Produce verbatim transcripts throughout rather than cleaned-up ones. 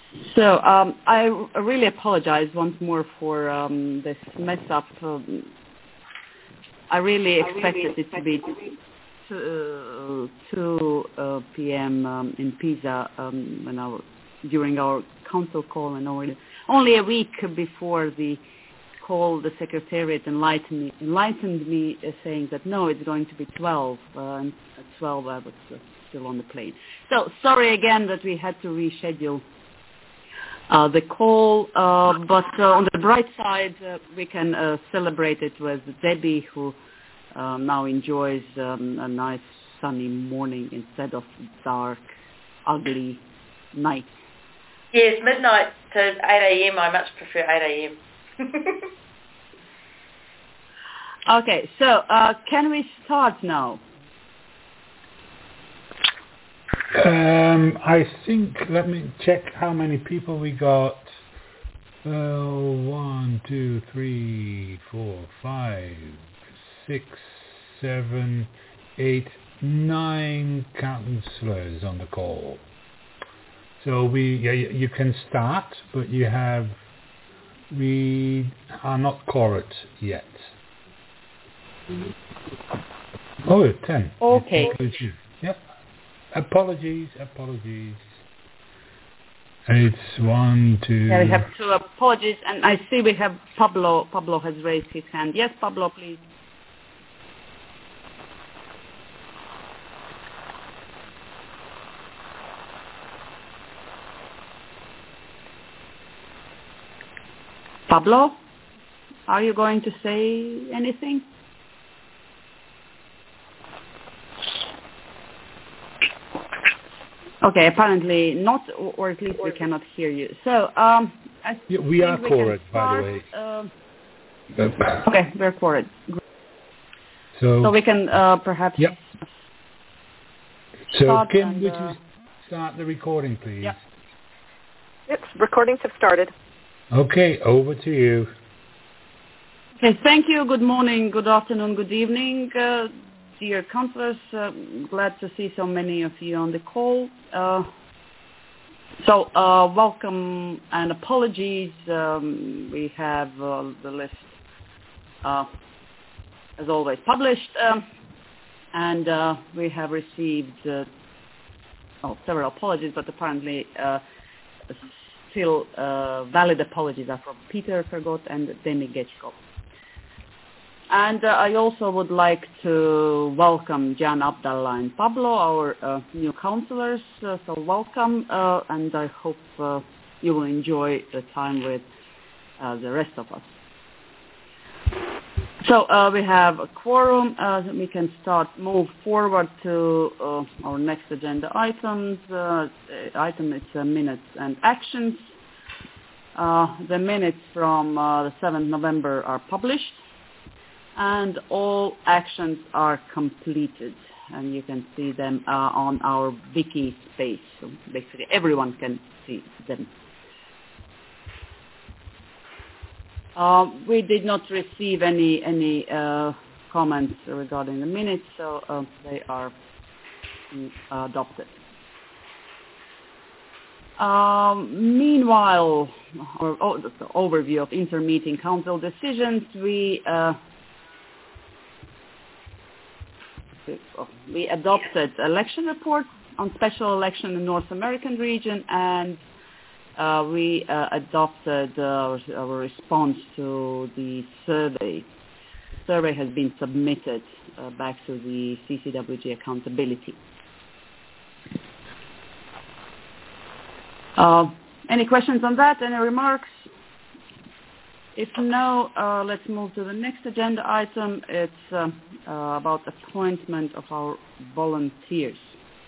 So um, I really apologize once more for um, this mess up. Um, I really expected it to be two, uh, two uh, p m Um, in Pisa um, when our, during our council call, and only, only a week before the call, the secretariat enlightened me, enlightened me uh, saying that no, it's going to be twelve, uh, and at twelve I was uh, still on the plane. So sorry again that we had to reschedule Uh, the call, uh, but uh, on the bright side, uh, we can uh, celebrate it with Debbie, who uh, now enjoys um, a nice sunny morning instead of dark, ugly night. Yes, midnight to eight a.m. I much prefer eight a.m. Okay, so uh, can we start now? Um, I think, let me check how many people we got. Uh, one, two, three, four, five, six, seven, eight, nine councillors on the call. So we, yeah, you you can start, but you have, we are not quorate yet. Oh, ten. Okay. It includes you. Yep. Apologies, apologies. It's one, two... Yeah, we have two apologies, and I see we have Pablo. Pablo has raised his hand. Yes, Pablo, please. Pablo, are you going to say anything? Okay, apparently not, or, or at least we cannot hear you. So, um, I yeah, we are quorate, by the way. Uh, okay, we're quorate. So, so we can uh, perhaps. Yep. So, Kim, and, would uh, you start the recording, please? Yep. Yep, recordings have started. Okay, over to you. Okay, thank you. Good morning, good afternoon, good evening. Uh, Dear councillors, uh, glad to see so many of you on the call. Uh, so uh, welcome and apologies. Um, we have uh, the list, uh, as always, published, um, and uh, we have received uh, oh, several apologies, but apparently uh, still uh, valid apologies are from Peter Fergot and Demi Getchko. And uh, I also would like to welcome Jan Abdallah and Pablo, our uh, new councillors. Uh, so welcome, uh, and I hope uh, you will enjoy the time with uh, the rest of us. So uh, we have a quorum. Uh, we can start, move forward to uh, our next agenda items. Uh, item is uh, minutes and actions. Uh, the minutes from uh, the seventh of November are published, and all actions are completed, and you can see them uh, on our wiki space. So basically everyone can see them. Uh, we did not receive any any uh, comments regarding the minutes, so uh, they are uh, adopted. Um, meanwhile, or, oh, the overview of inter-meeting council decisions, we uh, we adopted election report on special election in North American region, and uh, we uh, adopted uh, our response to the survey. Survey has been submitted uh, back to the C C W G accountability. Uh, any questions on that? Any remarks? If no, uh, let's move to the next agenda item. It's uh, uh, about appointment of our volunteers.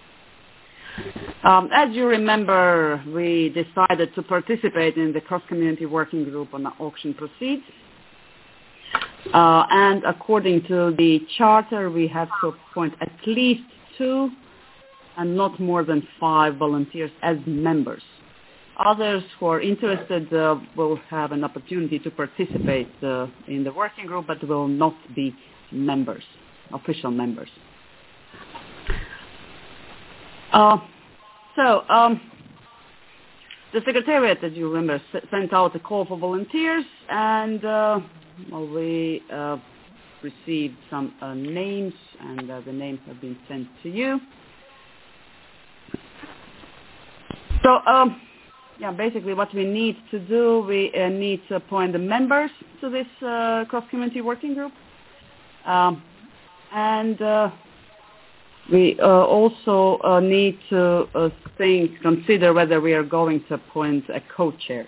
Um, as you remember, we decided to participate in the cross-community working group on the auction proceeds. Uh, and according to the charter, we have to appoint at least two and not more than five volunteers as members. Others who are interested uh, will have an opportunity to participate uh, in the working group, but will not be members, official members. Uh, so um, the Secretariat, as you remember, s- sent out a call for volunteers, and uh, well, we uh, received some uh, names, and uh, the names have been sent to you. So, um, yeah, basically what we need to do, we uh, need to appoint the members to this uh, cross-community working group. Um, and uh, we uh, also uh, need to uh, think, consider whether we are going to appoint a co-chair.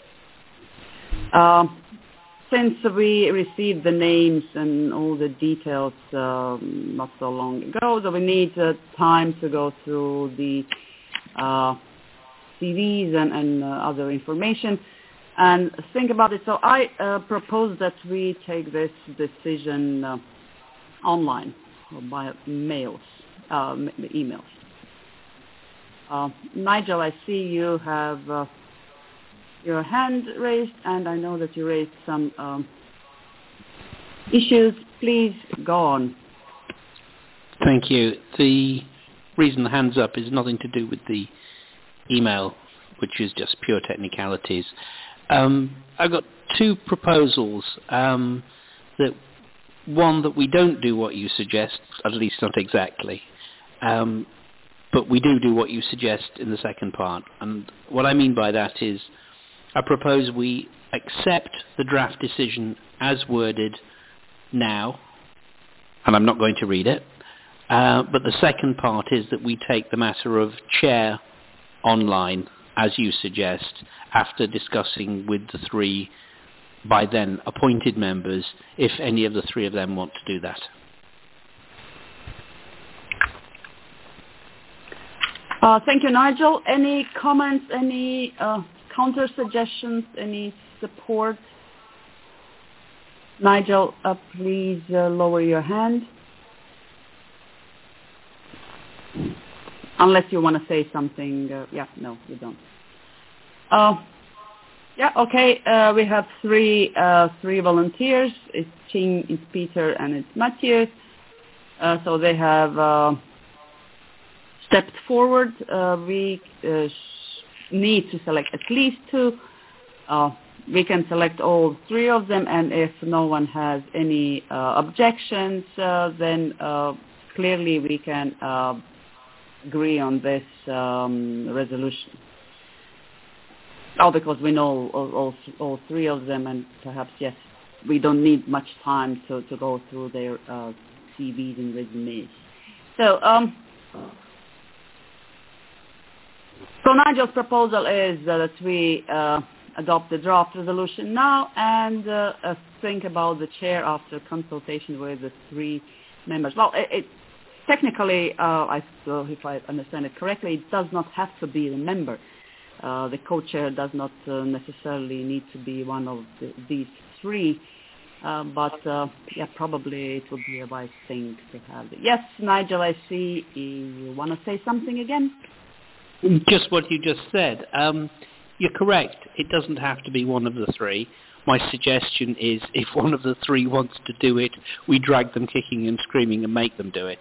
Uh, since we received the names and all the details um, not so long ago, so we need uh, time to go through the uh, C Vs and, and uh, other information and think about it. So I uh, propose that we take this decision uh, online or by mails, uh, m- emails. Uh, Nigel, I see you have uh, your hand raised, and I know that you raised some um, issues. Please go on. Thank you. The reason the hand's up is nothing to do with the email, which is just pure technicalities. Um, I've got two proposals. Um, that one, that we don't do what you suggest, at least not exactly, um, but we do do what you suggest in the second part. And what I mean by that is I propose we accept the draft decision as worded now, and I'm not going to read it, uh, but the second part is that we take the matter of chair online, as you suggest, after discussing with the three by then appointed members, if any of the three of them want to do that. Uh, thank you, Nigel. Any comments, any uh, counter suggestions, any support? Nigel, uh, please uh, lower your hand. Unless you want to say something. Uh, yeah, no, you don't. Uh, yeah, okay. Uh, we have three uh, three volunteers. It's Ching, it's Peter, and it's Matthew. Uh, so they have uh, stepped forward. Uh, we uh, sh- need to select at least two. Uh, we can select all three of them, and if no one has any uh, objections, uh, then uh, clearly we can uh, agree on this um, resolution. Oh, because we know all, all, all three of them, and perhaps, yes, we don't need much time to, to go through their uh, C Vs and resumes. So, um, so Nigel's proposal is uh, that we uh, adopt the draft resolution now and uh, uh, think about the chair after consultation with the three members. Well, it, it technically, uh, I, uh, if I understand it correctly, it does not have to be the member. Uh, the co-chair does not uh, necessarily need to be one of the, these three, uh, but uh, yeah, probably it would be a wise thing to have. Yes, Nigel, I see you want to say something again? Just what you just said. Um, you're correct. It doesn't have to be one of the three. My suggestion is if one of the three wants to do it, we drag them kicking and screaming and make them do it.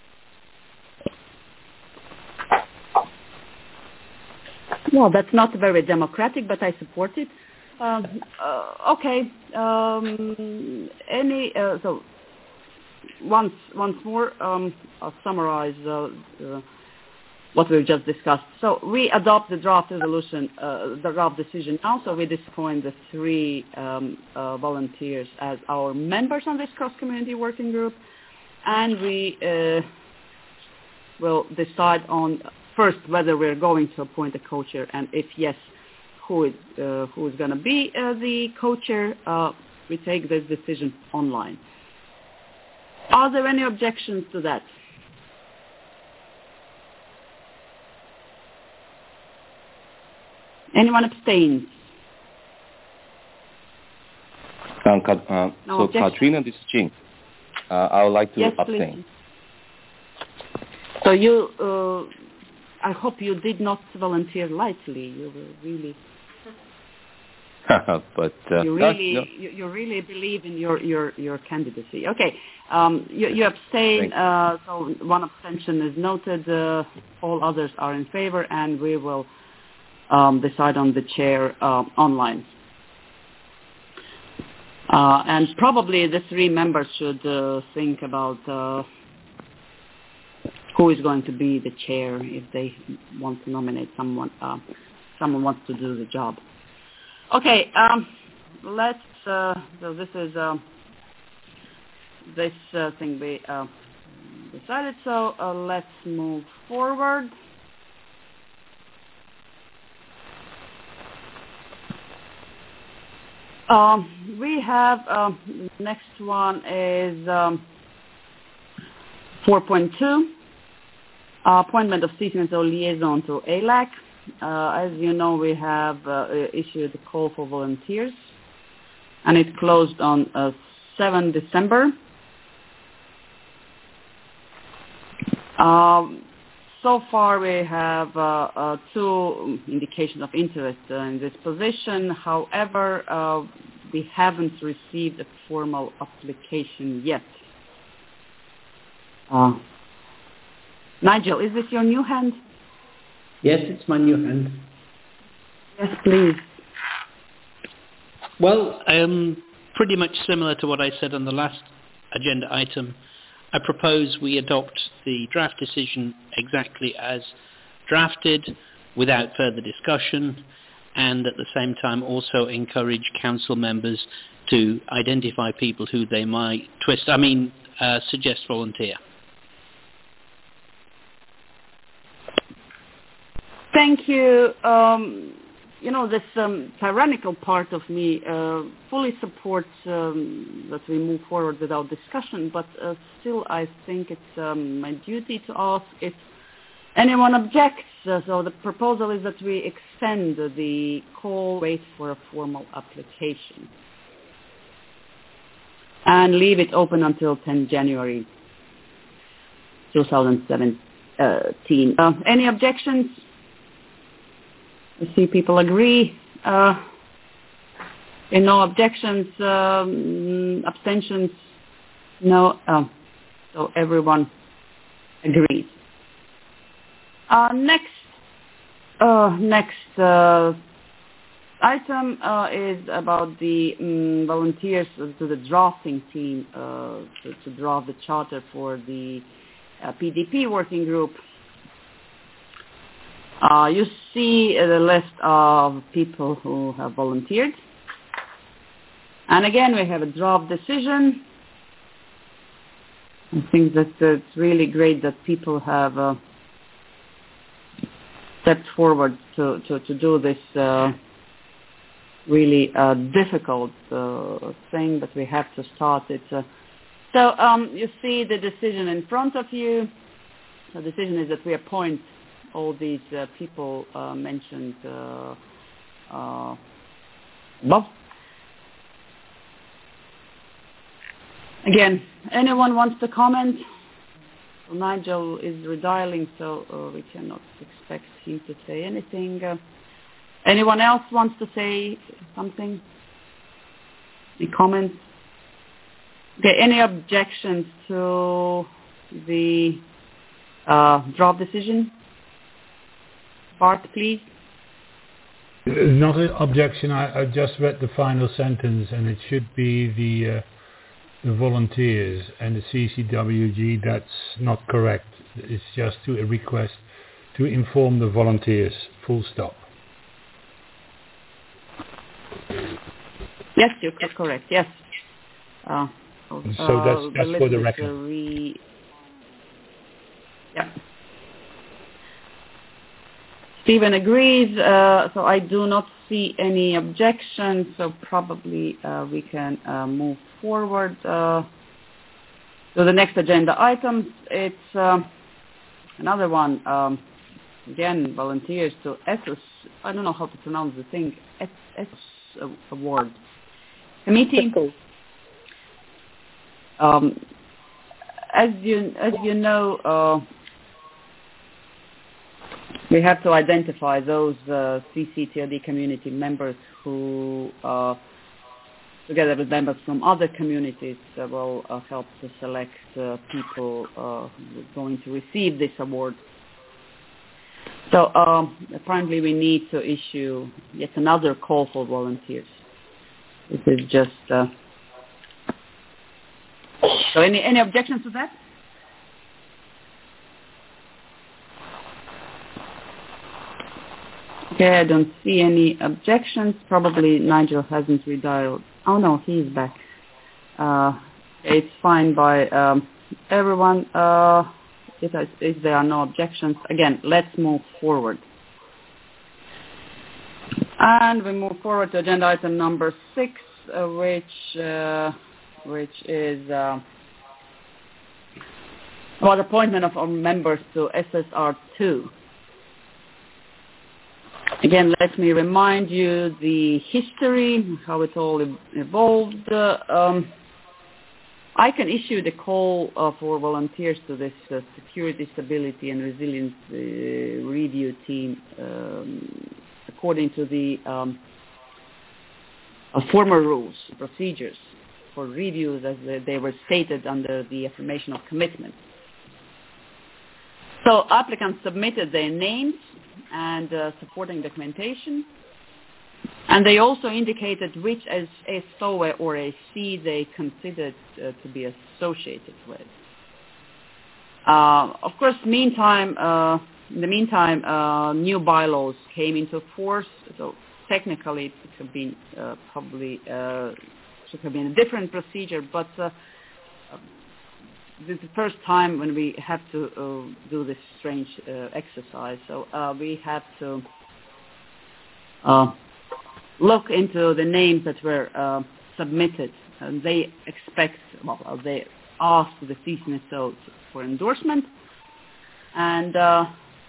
Well, that's not very democratic, but I support it. Um, uh, okay. Um, any uh, so once once more, um, I'll summarize uh, uh, what we've just discussed. So we adopt the draft resolution, uh, the draft decision now. So we disappoint the three um, uh, volunteers as our members on this cross-community working group, and we uh, will decide on. First, whether we're going to appoint a co-chair, and if yes, who is, uh, who is going to be uh, the co-chair, uh, we take this decision online. Are there any objections to that? Anyone abstains? Um, Ka- uh, No so, objection. Katrina, this is Jing. Uh, I would like to Yes, abstain. please. So you, uh, I hope you did not volunteer lightly. You were really, but uh, you no, really, no. You, you really believe in your your, your candidacy. Okay, um, you, you abstain. Uh, so one abstention is noted. Uh, all others are in favor, and we will um, decide on the chair uh, online. Uh, and probably the three members should uh, think about uh, who is going to be the chair if they want to nominate someone. Uh, someone wants to do the job. Okay, um, let's. Uh, so this is uh, this uh, thing we uh, decided. So uh, let's move forward. Um, we have, um, next one is um, four point two, uh, appointment of C C M S O liaison to A L A C. Uh, as you know, we have uh, issued a call for volunteers, and it closed on uh, seventh of December. Um, so far, we have uh, uh, two indications of interest uh, in this position. However, uh, we haven't received a formal application yet. Uh, Nigel, is this your new hand? Yes, it's my new hand. Yes, please. Well, um, pretty much similar to what I said on the last agenda item. I propose we adopt the draft decision exactly as drafted without further discussion, and at the same time also encourage council members to identify people who they might twist, I mean, uh, suggest volunteer. Thank you. Um, you know, this um, tyrannical part of me uh, fully supports um, that we move forward without discussion, but uh, still I think it's um, my duty to ask if anyone objects. Uh, so the proposal is that we extend the call, wait for a formal application, and leave it open until tenth of January two thousand seventeen. Uh, any objections? I see people agree. Uh, and no objections, um, abstentions, no. Oh, so everyone agrees. Uh, next, uh, next uh, item uh, is about the um, volunteers to the drafting team uh, to, to draft the charter for the uh, P D P working group. Uh, you see uh, the list of people who have volunteered. And again, we have a draft decision. I think that uh, it's really great that people have uh, stepped forward to, to, to do this uh, really uh, difficult uh, thing, but we have to start it. Uh, so um, you see the decision in front of you. The decision is that we appoint all these uh, people uh, mentioned uh, uh, above. Again, anyone wants to comment? Well, Nigel is redialing, so uh, we cannot expect him to say anything. Uh, anyone else wants to say something? Any comments? Okay, any objections to the uh, draft decision? Bart, please. Not an objection. I, I just read the final sentence, and it should be the uh, the volunteers and the C C W G. That's not correct. It's just to a request to inform the volunteers. Full stop. Yes, you're correct. Yes. Uh, so that's that's uh, for the record. Re- yeah. Stephen agrees, uh, so I do not see any objections, so probably uh, we can uh, move forward uh, to the next agenda item. It's uh, another one, um, again, volunteers to E S O S, I don't know how to pronounce the thing, E S O S award committee. Um, as you as you know, uh, we have to identify those uh, C C T L D community members who, uh, together with members from other communities, uh, will uh, help to select uh, people uh, who are going to receive this award. So um, apparently we need to issue yet another call for volunteers. This is just... Uh, so any, any objections to that? Okay, I don't see any objections. Probably Nigel hasn't redialed. Oh no, he's back. Uh, it's fine by um, everyone. Uh, if, I, if there are no objections, again, let's move forward. And we move forward to agenda item number six, uh, which uh, which is uh, about appointment of our members to S S R two. Again, let me remind you the history, how it all evolved. Uh, um, I can issue the call uh, for volunteers to this uh, Security, Stability and Resilience uh, Review Team um, according to the um, uh, former rules, procedures for reviews as uh, they were stated under the affirmation of commitment. So applicants submitted their names and uh, supporting documentation, and they also indicated which as a S O E or a C they considered uh, to be associated with. Uh, of course, meantime, uh, in the meantime, uh, new bylaws came into force, so technically it should have been uh, probably uh, should have been a different procedure, but uh, this is the first time when we have to uh, do this strange uh, exercise. So uh, we have to uh, look into the names that were uh, submitted, and they expect, well, they asked the C N S O for endorsement, and uh,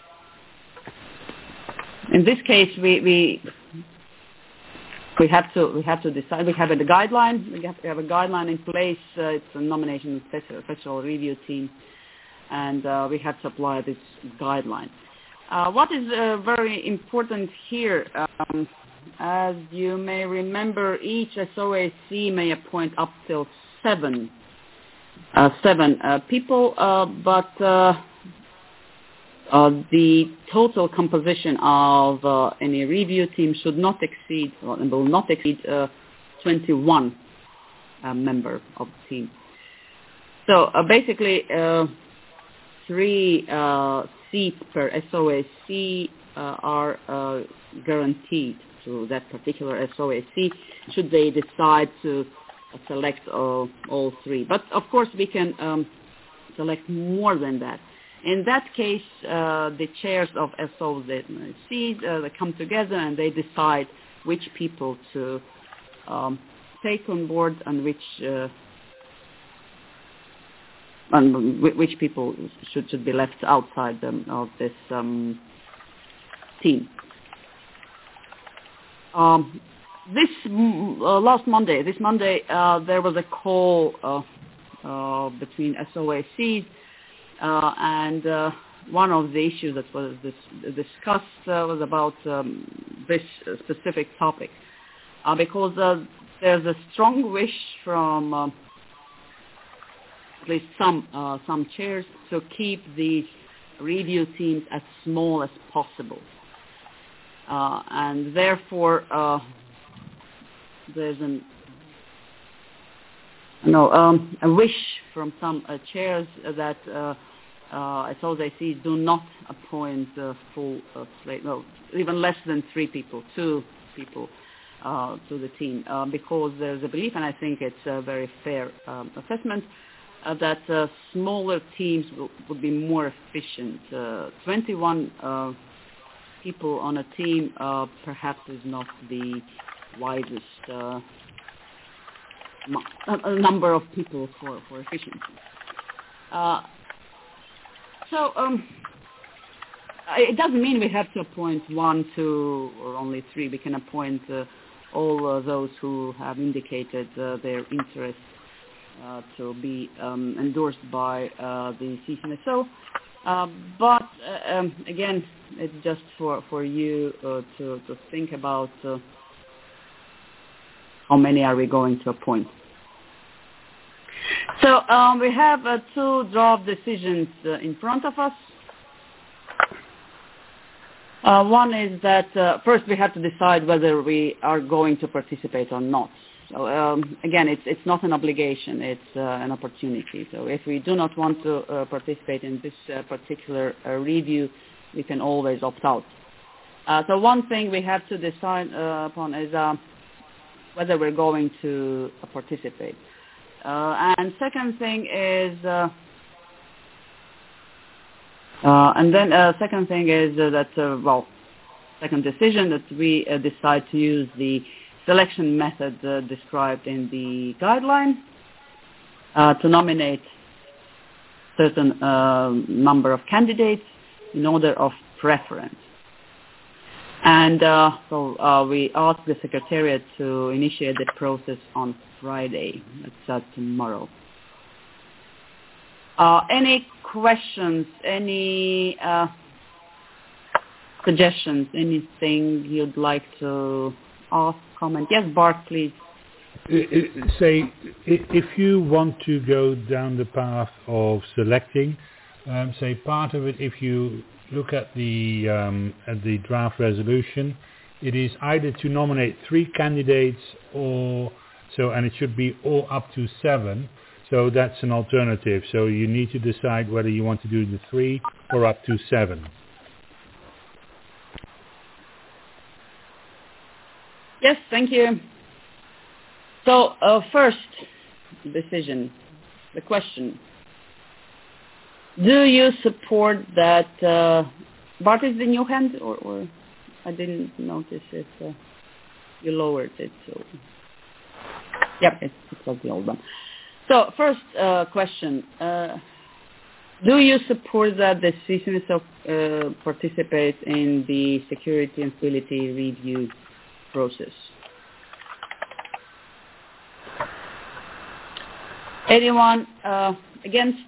in this case, we we we have to we have to decide. We have a guideline. We have, we have a guideline in place. Uh, it's a nomination special, special review team, and uh, we have to apply this guideline. Uh, what is uh, very important here, um, as you may remember, each S O A C may appoint up till seven uh, seven uh, people, uh, but uh, Uh, the total composition of uh, any review team should not exceed, or will not exceed uh, twenty-one uh, member of the team. So uh, basically, uh, three uh, seats per S O A C uh, are uh, guaranteed to that particular S O A C should they decide to uh, select uh, all three. But of course, we can um, select more than that. In that case, uh, the chairs of S O A Cs uh, they come together and they decide which people to um, take on board and which uh, and which people should should be left outside them of this um, team. Um, this uh, last Monday, this Monday, uh, there was a call uh, uh, between S O A Cs. Uh, and uh, one of the issues that was dis- discussed uh, was about um, this specific topic, uh, because uh, there's a strong wish from uh, at least some uh, some chairs to keep these review teams as small as possible, uh, and therefore uh, there's an No, um, a wish from some uh, chairs that uh, uh, S O A Cs do not appoint uh, full uh, slate, no, even less than three people, two people uh, to the team, uh, because there's a belief, and I think it's a very fair um, assessment, uh, that uh, smaller teams will, would be more efficient. Uh, twenty-one uh, people on a team uh, perhaps is not the wisest uh, a number of people for, for efficiency. Uh, so um, it doesn't mean we have to appoint one, two, or only three. We can appoint uh, all uh, those who have indicated uh, their interest uh, to be um, endorsed by uh, the C N S O. Uh, but uh, um, again, it's just for, for you uh, to, to think about uh, how many are we going to appoint. So um, we have uh, two draft decisions uh, in front of us. Uh, one is that uh, first we have to decide whether we are going to participate or not. So um, again, it's it's not an obligation; it's uh, an opportunity. So if we do not want to uh, participate in this uh, particular uh, review, we can always opt out. Uh, so one thing we have to decide uh, upon is uh, whether we're going to uh, participate. Uh, and second thing is, uh, uh, and then uh, second thing is uh, that uh, well, second decision that we uh, decide to use the selection method uh, described in the guideline uh, to nominate certain uh, number of candidates in order of preference. And uh, so uh, we asked the Secretariat to initiate the process on Friday. That's uh, tomorrow. Uh, any questions, any uh, suggestions, anything you'd like to ask, comment? Yes, Bart, please. Say, if you want to go down the path of selecting, um, say part of it, if you look at the um, at the draft resolution, it is either to nominate three candidates or so, and it should be all up to seven. So that's an alternative. So you need to decide whether you want to do the three or up to seven. Yes, thank you. So uh, first decision, the question. Do you support that, uh, Bart, is the new hand, or, or I didn't notice it, uh, you lowered it, so, yep, it, it was the old one. So, first uh, question, uh, do you support that the C S I S O uh, participates in the security and stability review process? Anyone uh, against?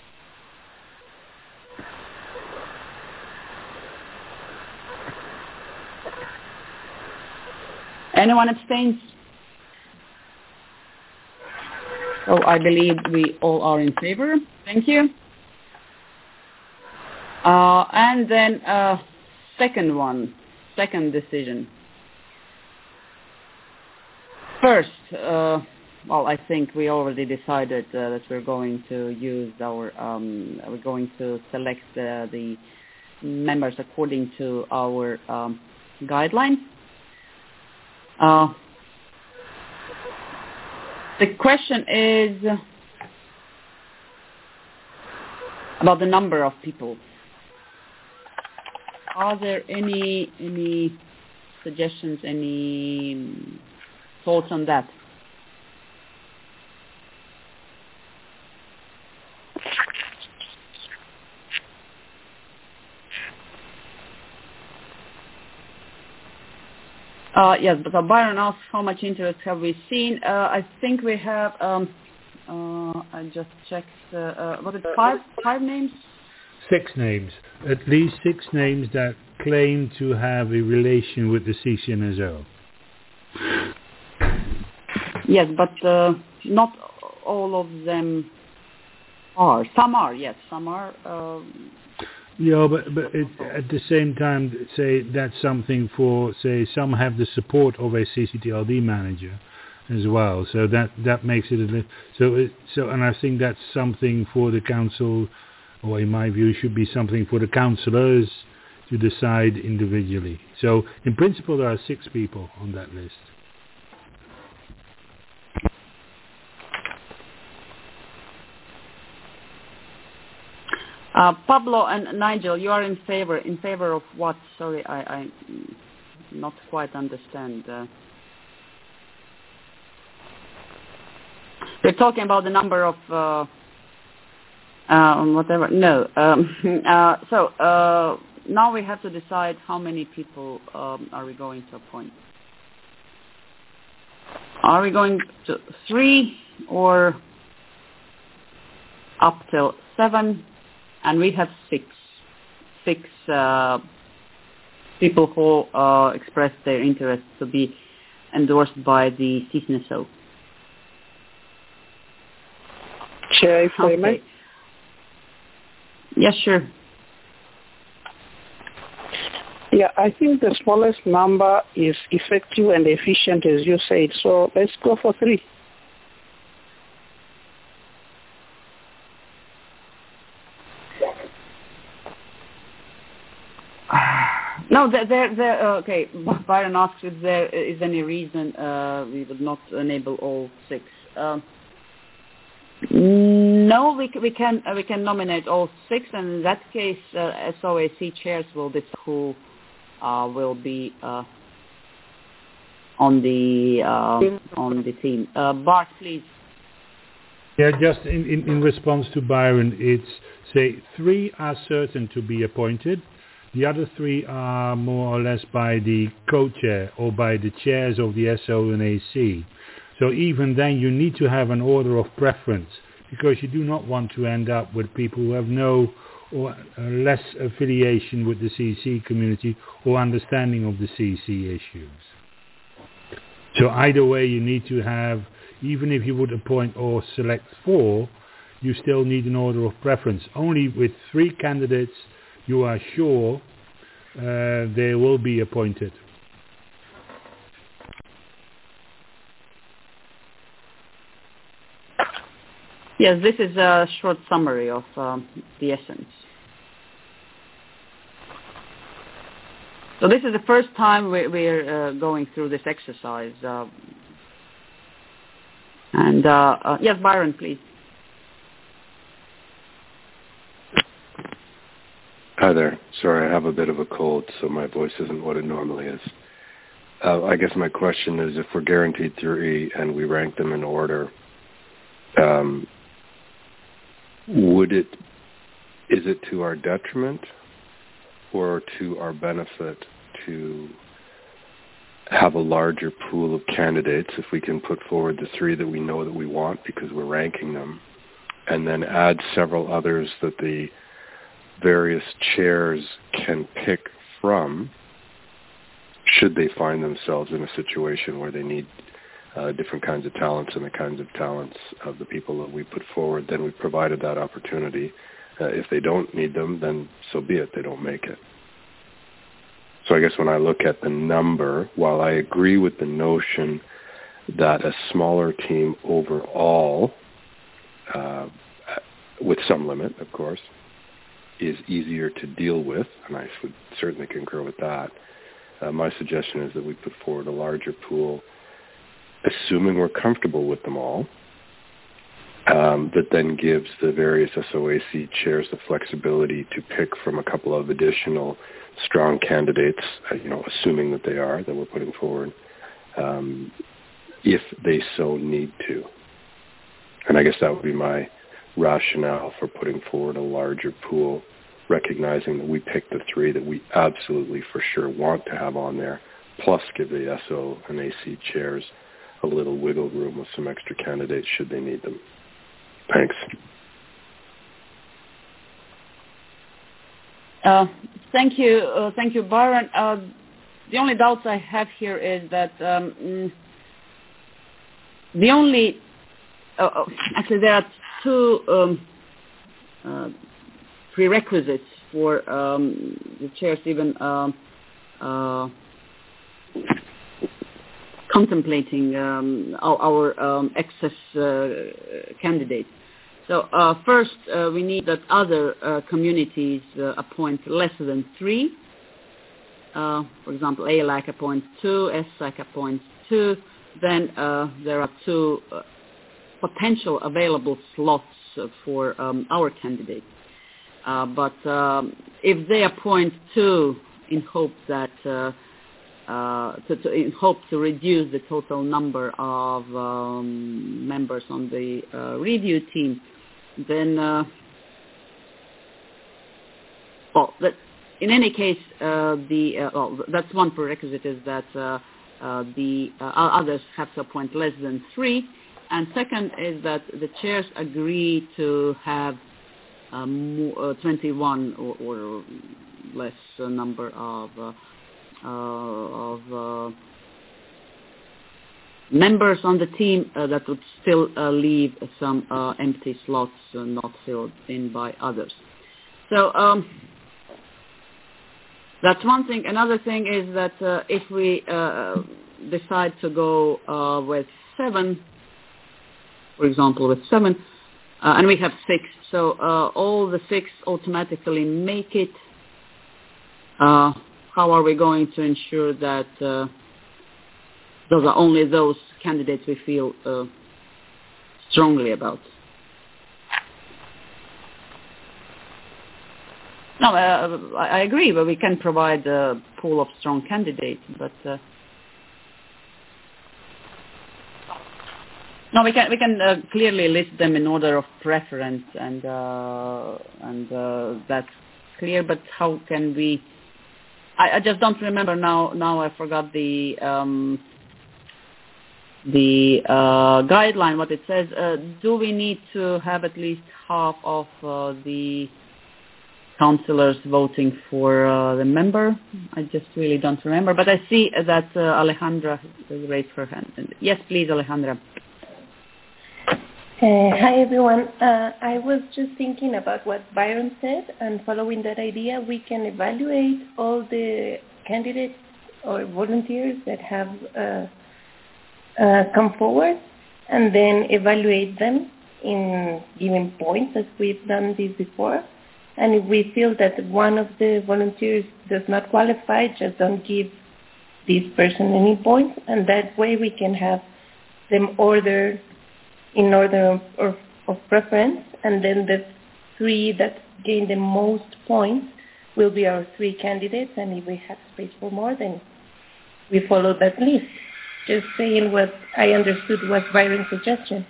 Anyone abstains? So I believe we all are in favor. Thank you. Uh, and then uh, second one, second decision. First, uh, well, I think we already decided uh, that we're going to use our, um, we're going to select uh, the members according to our um, guidelines. Uh, the question is about the number of people. Are there any any suggestions, any thoughts on that? Uh, yes, but uh, Byron asked how much interest have we seen. Uh, I think we have, um, uh, I just checked, uh, uh, what is it, five, five names? Six names. At least six names that claim to have a relation with the C S I S O. Yes, but uh, not all of them are. Some are, yes, some are. Um, Yeah, but but it, at the same time, say that's something for, say, some have the support of a C C T L D manager as well. So that that makes it a little, so it, so, and I think that's something for the council, or in my view, should be something for the councillors to decide individually. So in principle, there are six people on that list. Uh, Pablo and Nigel, you are in favor. In favor of what? Sorry, I, I not quite understand. Uh, we're talking about the number of uh, uh, whatever. No. Um, uh, so uh, now we have to decide how many people um, are we going to appoint. Are we going to three or up till seven? And we have six, six uh, people who uh, expressed their interest to be endorsed by the C S I S O. Chair, if I may. Okay. Yes, sure. Yeah, I think the smallest number is effective and efficient, as you said. So let's go for three. No, there, there, there uh, okay. Byron asks if there is any reason uh, we would not enable all six. Um, no, we, we can uh, we can nominate all six, and in that case, uh, S O A C chairs will decide who uh, will be uh, on the uh, on the team. Uh, Bart, please. Yeah, just in, in, in response to Byron, it's say three are certain to be appointed. The other three are more or less by the co-chair or by the chairs of the S O and A C. So even then you need to have an order of preference, because you do not want to end up with people who have no or less affiliation with the C C community or understanding of the C C issues. So either way you need to have, even if you would appoint or select four, you still need an order of preference. Only with three candidates you are sure uh, they will be appointed. Yes, this is a short summary of um, the essence. So this is the first time we, we're uh, going through this exercise. Uh, and uh, uh, yes, Byron, please. Hi there. Sorry, I have a bit of a cold, so my voice isn't what it normally is. Uh, I guess my question is, if we're guaranteed three and we rank them in order, um, would it, is it to our detriment or to our benefit to have a larger pool of candidates if we can put forward the three that we know that we want because we're ranking them, and then add several others that the various chairs can pick from should they find themselves in a situation where they need uh, different kinds of talents and the kinds of talents of the people that we put forward, then we provided that opportunity. Uh, if they don't need them, then so be it, they don't make it. So I guess when I look at the number, while I agree with the notion that a smaller team overall, uh, with some limit, of course, is easier to deal with, and I would certainly concur with that. Uh, my suggestion is that we put forward a larger pool, assuming we're comfortable with them all, um, that then gives the various S O A C chairs the flexibility to pick from a couple of additional strong candidates, uh, you know, assuming that they are, that we're putting forward, um, if they so need to. And I guess that would be my rationale for putting forward a larger pool, recognizing that we pick the three that we absolutely for sure want to have on there, plus give the S O and A C chairs a little wiggle room with some extra candidates should they need them. Thanks. Uh, thank you, uh, thank you, Byron. Uh, the only doubts I have here is that um, the only, uh, actually there are two um, uh, prerequisites for um, the chairs even um, uh, contemplating um, our, our um, excess uh, candidates. So uh, first, uh, we need that other uh, communities uh, appoint less than three. Uh, for example, A L A C appoints two, S A C appoints two. Then uh, there are two uh, potential available slots uh, for um, our candidates. Uh, but um, if they appoint two in hope that uh, uh, to, to, in hope to reduce the total number of um, members on the uh, review team, then uh, well, that, in any case, uh, the uh, well, that's one prerequisite is that uh, uh, the uh, others have to appoint less than three, and second is that the chairs agree to have um, uh, twenty-one or, or less uh, number of uh, uh, of uh, members on the team uh, that would still uh, leave some uh, empty slots uh, not filled in by others. So um, That's one thing. Another thing is that uh, if we uh, decide to go uh, with seven, for example, with seven, uh, and we have six, so uh, all the six automatically make it. Uh, how are we going to ensure that uh, those are only those candidates we feel uh, strongly about? No, uh, I agree, but we can provide a pool of strong candidates, but uh, no, we can we can uh, clearly list them in order of preference, and uh, and uh, that's clear. But how can we? I, I just don't remember now. Now I forgot the um, the uh, guideline. What it says. Uh, do we need to have at least half of uh, the councillors voting for uh, the member? I just really don't remember. But I see that uh, Alejandra has raised her hand. Yes, please, Alejandra. Uh, hi, everyone. Uh, I was just thinking about what Byron said, and following that idea, we can evaluate all the candidates or volunteers that have uh, uh, come forward, and then evaluate them in given points, as we've done this before. And if we feel that one of the volunteers does not qualify, just don't give this person any points, and that way we can have them ordered in order of, of, of preference, and then the three that gain the most points will be our three candidates, and if we have space for more, then we follow that list. Just saying what I understood was Byron's suggestion.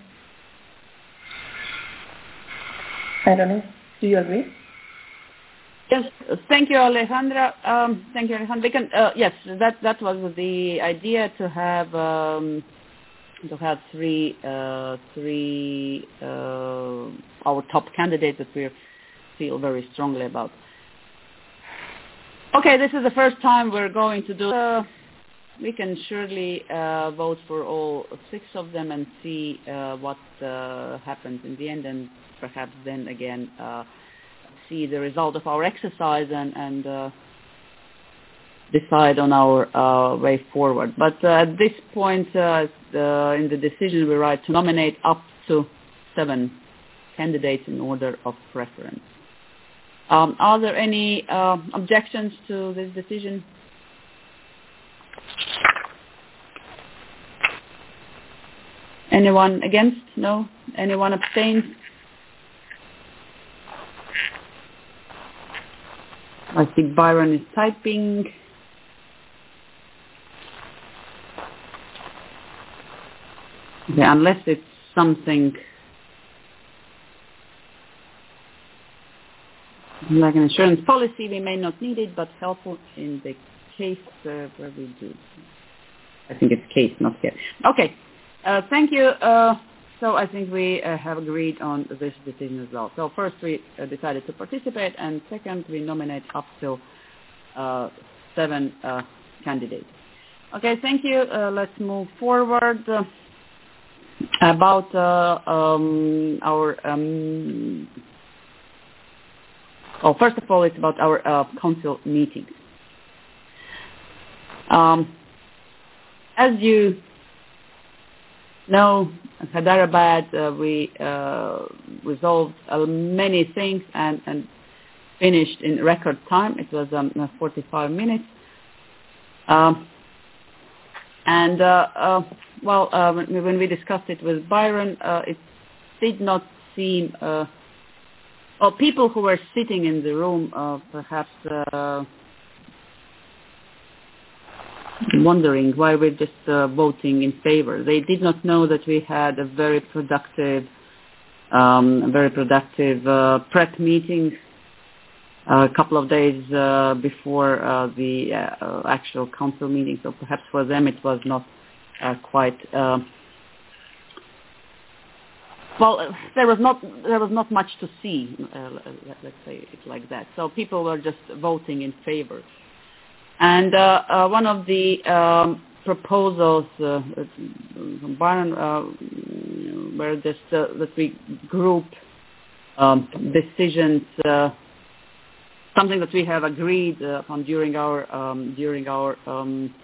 I don't know. Do you agree? Yes, thank you, Alejandra. Um, thank you, Alejandra. We can, uh, yes, that that was the idea, to have um, to have three uh, three uh, our top candidates that we feel very strongly about. Okay, this is the first time we're going to do. Uh, we can surely uh, vote for all six of them and see uh, what uh, happens in the end, and perhaps then again. Uh, see the result of our exercise and, and uh, decide on our uh, way forward. But uh, at this point uh, uh, in the decision we write to nominate up to seven candidates in order of preference. Um, are there any uh, objections to this decision? Anyone against? No? Anyone abstains? I think Byron is typing. Okay, unless it's something like an insurance policy, we may not need it, but helpful in the case uh, where we do. I think it's case, not care. Okay, uh, thank you. Uh, So I think we uh, have agreed on this decision as well. So first we uh, decided to participate, and second we nominate up to uh, seven uh, candidates. Okay, thank you. Uh, let's move forward. Uh, about uh, um, our, um, oh, first of all, it's about our uh, council meetings. Um, as you know, at Hyderabad, uh, we uh, resolved uh, many things and, and finished in record time. It was um, forty-five minutes. Um, and, uh, uh, well, uh, when, when we discussed it with Byron, uh, it did not seem, uh, well, people who were sitting in the room uh, perhaps uh, wondering why we're just uh, voting in favor. They did not know that we had a very productive, um, a very productive uh, prep meeting uh, a couple of days uh, before uh, the uh, actual council meeting. So perhaps for them it was not uh, quite. Uh, well, there was not there was not much to see. Uh, let's say it like that. So people were just voting in favor. And uh, uh, one of the um, proposals uh, from Byron uh, were just uh, that we group um, decisions uh, something that we have agreed uh, upon during our um, during our um,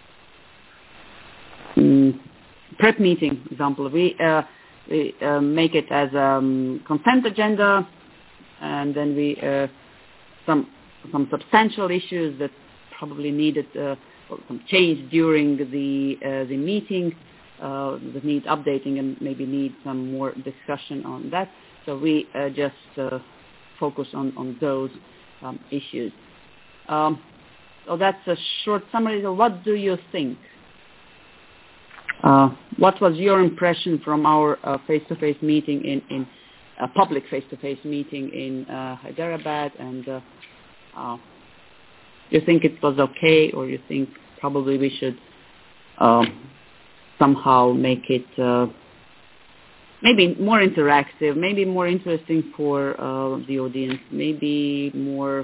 um, prep meeting. For example, we uh, we uh, make it as a um, consent agenda, and then we uh, some some substantial issues that probably needed uh, some change during the uh, the meeting uh, that need updating and maybe need some more discussion on that. So we uh, just uh, focus on on those um, issues. Um, so that's a short summary. So what do you think? Uh, what was your impression from our uh, face-to-face meeting in, in a public face-to-face meeting in uh, Hyderabad? And uh, uh, you think it was okay, or you think probably we should uh, somehow make it uh, maybe more interactive, maybe more interesting for uh, the audience, maybe more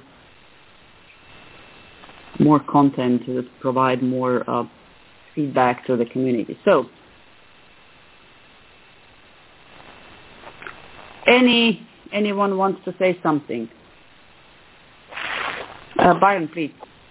more content to provide more uh, feedback to the community. So, any anyone wants to say something? Uh, Byron, please.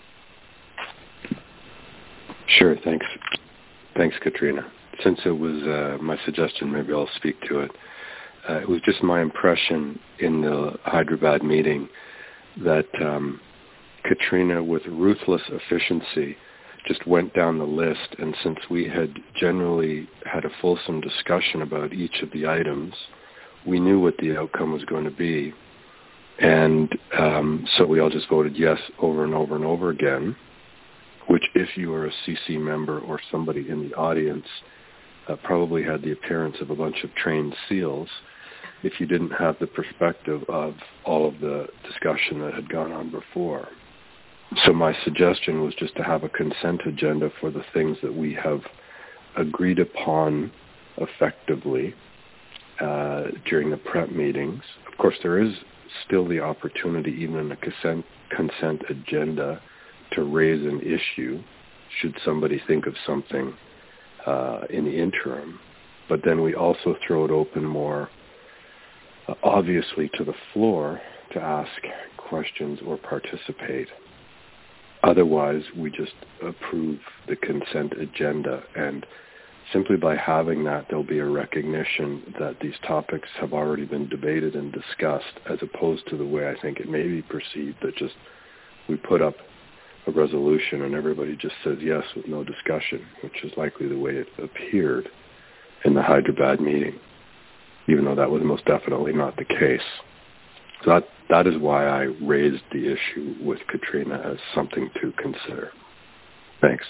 Sure, thanks. Thanks, Katrina. Since it was uh, my suggestion, maybe I'll speak to it. Uh, it was just my impression in the Hyderabad meeting that um, Katrina, with ruthless efficiency, just went down the list, and since we had generally had a fulsome discussion about each of the items, we knew what the outcome was going to be. And um, so we all just voted yes over and over and over again, which if you are a C C member or somebody in the audience, uh, probably had the appearance of a bunch of trained seals if you didn't have the perspective of all of the discussion that had gone on before. So my suggestion was just to have a consent agenda for the things that we have agreed upon effectively uh, during the prep meetings. Of course, there is still the opportunity, even in a consent, consent agenda, to raise an issue should somebody think of something uh, in the interim. But then we also throw it open more uh, obviously to the floor to ask questions or participate. Otherwise, we just approve the consent agenda, and simply by having that, there'll be a recognition that these topics have already been debated and discussed, as opposed to the way I think it may be perceived that just we put up a resolution and everybody just says yes with no discussion, which is likely the way it appeared in the Hyderabad meeting, even though that was most definitely not the case. So that, that is why I raised the issue with Katrina as something to consider. Thanks.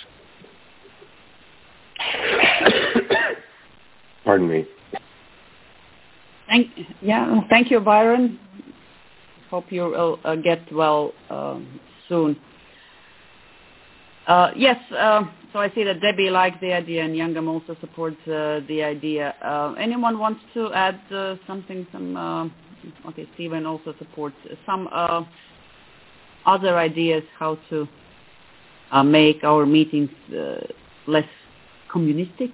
Pardon me. Thank, yeah, thank you, Byron. Hope you will uh, get well um, soon. Uh, yes, uh, so I see that Debbie likes the idea and Youngam also supports uh, the idea. Uh, anyone wants to add uh, something? Some uh, okay, Stephen also supports some uh, other ideas how to uh, make our meetings uh, less communistic.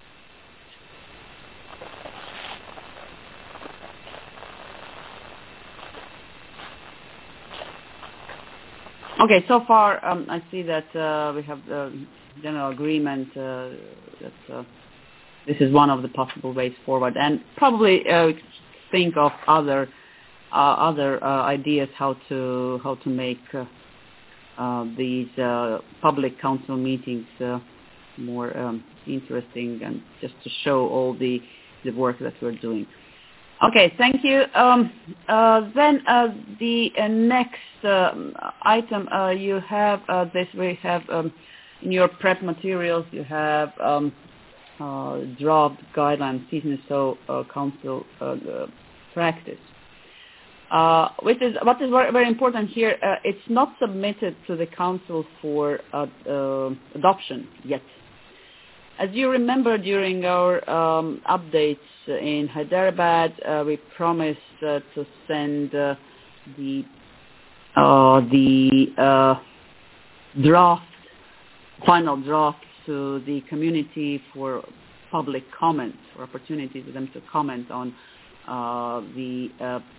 Okay, so far um, I see that uh, we have uh, general agreement uh, that uh, this is one of the possible ways forward, and probably uh, think of other uh, other uh, ideas how to how to make uh, uh, these uh, public council meetings uh, more um, interesting, and just to show all the the work that we're doing. Okay, thank you. Um, uh, then uh, the uh, next uh, item uh, you have uh, this. We have um, in your prep materials. You have um, uh, draft guidelines, season so uh, council uh, uh, practice. Uh, which is what is very, very important here. Uh, it's not submitted to the council for uh, uh, adoption yet. As you remember, during our um, updates in Hyderabad, uh, we promised uh, to send uh, the uh, the uh, draft, final draft, to the community for public comment, for opportunity for them to comment on uh, the uh,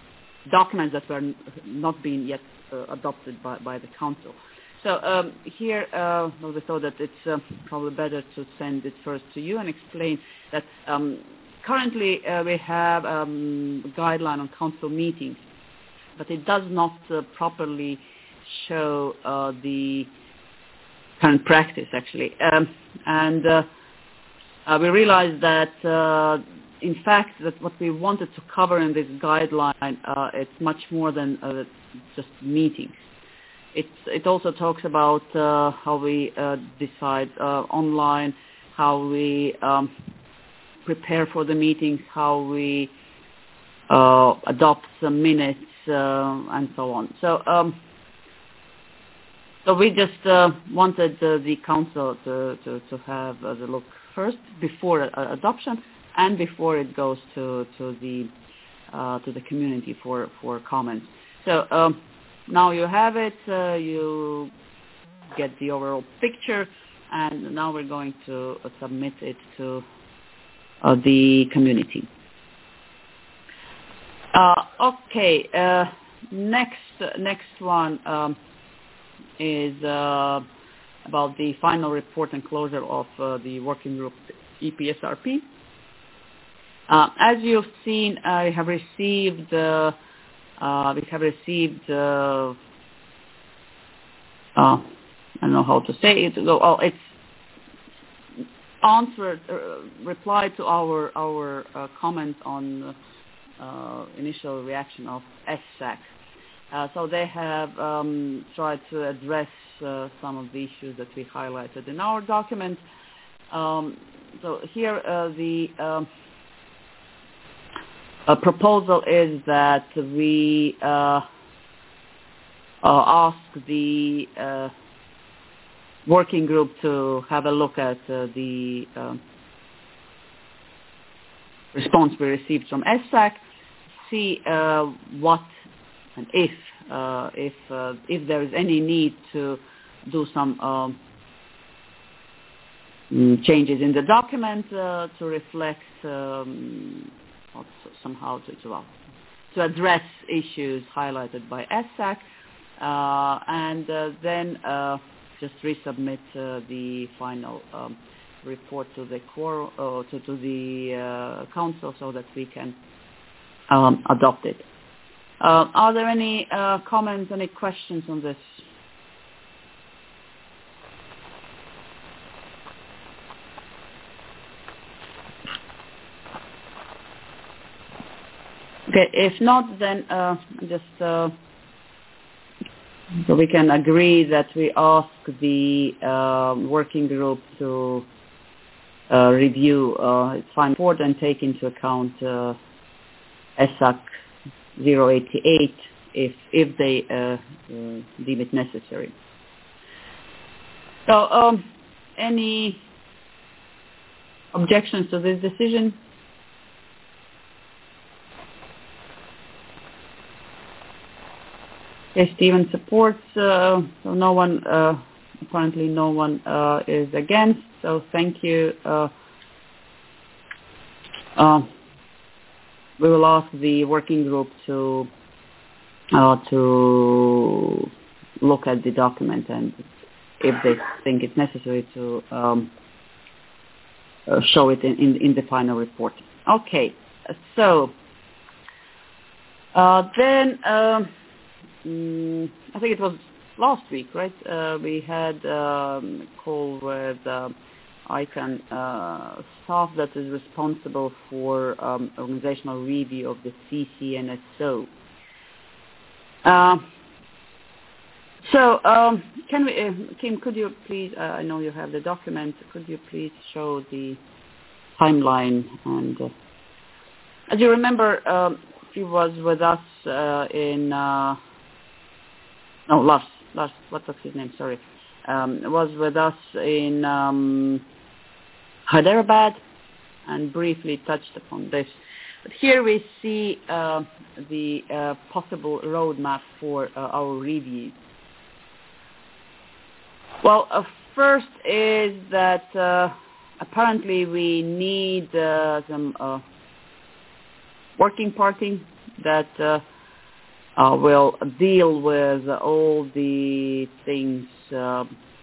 documents that were n- not being yet uh, adopted by, by the Council. So um, here uh, well, we thought that it's uh, probably better to send it first to you and explain that um, currently uh, we have um, a guideline on Council meetings, but it does not uh, properly show uh, the current practice, actually. Um, and uh, uh, we realized that, uh, in fact, that what we wanted to cover in this guideline, uh, it's much more than uh, just meetings. It's, it also talks about uh, how we uh, decide uh, online, how we um, prepare for the meetings, how we uh, adopt some minutes, uh, and so on. So, um, so we just uh, wanted uh, the Council to, to, to have uh, the look first before uh, adoption and before it goes to to the uh, to the community for for comments. So. Um, Now you have it, uh, you get the overall picture, and now we're going to uh, submit it to uh, the community. Uh, okay, uh, next next one um, is uh, about the final report and closure of uh, the working group E P S R P. Uh, as you've seen, I have received uh, Uh, we have received, uh, uh, I don't know how to say it. Oh, it's answered, uh, replied to our our uh, comment on uh, initial reaction of S A C. Uh, so they have um, tried to address uh, some of the issues that we highlighted in our document. Um, so here uh, the um, A proposal is that we uh, uh, ask the uh, working group to have a look at uh, the uh, response we received from S A C, see uh, what and if uh, if uh, if there is any need to do some um, changes in the document uh, to reflect. Um, somehow to, to, to address issues highlighted by S A C, uh, and uh, then uh, just resubmit uh, the final um, report to the core, uh, to, to the uh, council so that we can um, adopt it. Uh, are there any uh, comments, any questions on this? Okay, if not, then uh, just uh, so we can agree that we ask the uh, working group to uh, review uh, its final report and take into account uh, S A C zero eighty-eight if if they uh, uh, deem it necessary. So, um, any objections to this decision? Okay, Stephen supports, uh, so no one, uh, apparently no one uh, is against, so thank you. Uh, uh, we will ask the working group to uh, to look at the document and if they think it's necessary to um, uh, show it in, in, in the final report. Okay, so uh, then... Uh, I think it was last week, right? Uh, we had um, a call with uh, I CANN uh, staff that is responsible for um, organizational review of the C C N S O. Uh, so, um, can we, uh, Kim, could you please, uh, I know you have the document, could you please show the timeline? And uh, as you remember, um, he was with us uh, in... Uh, No, Lars, Lars, what was his name? Sorry. Um, was with us in um, Hyderabad and briefly touched upon this. But here we see uh, the uh, possible roadmap for uh, our review. Well, uh, first is that uh, apparently we need uh, some uh, working party that uh, uh, will deal with all the things uh,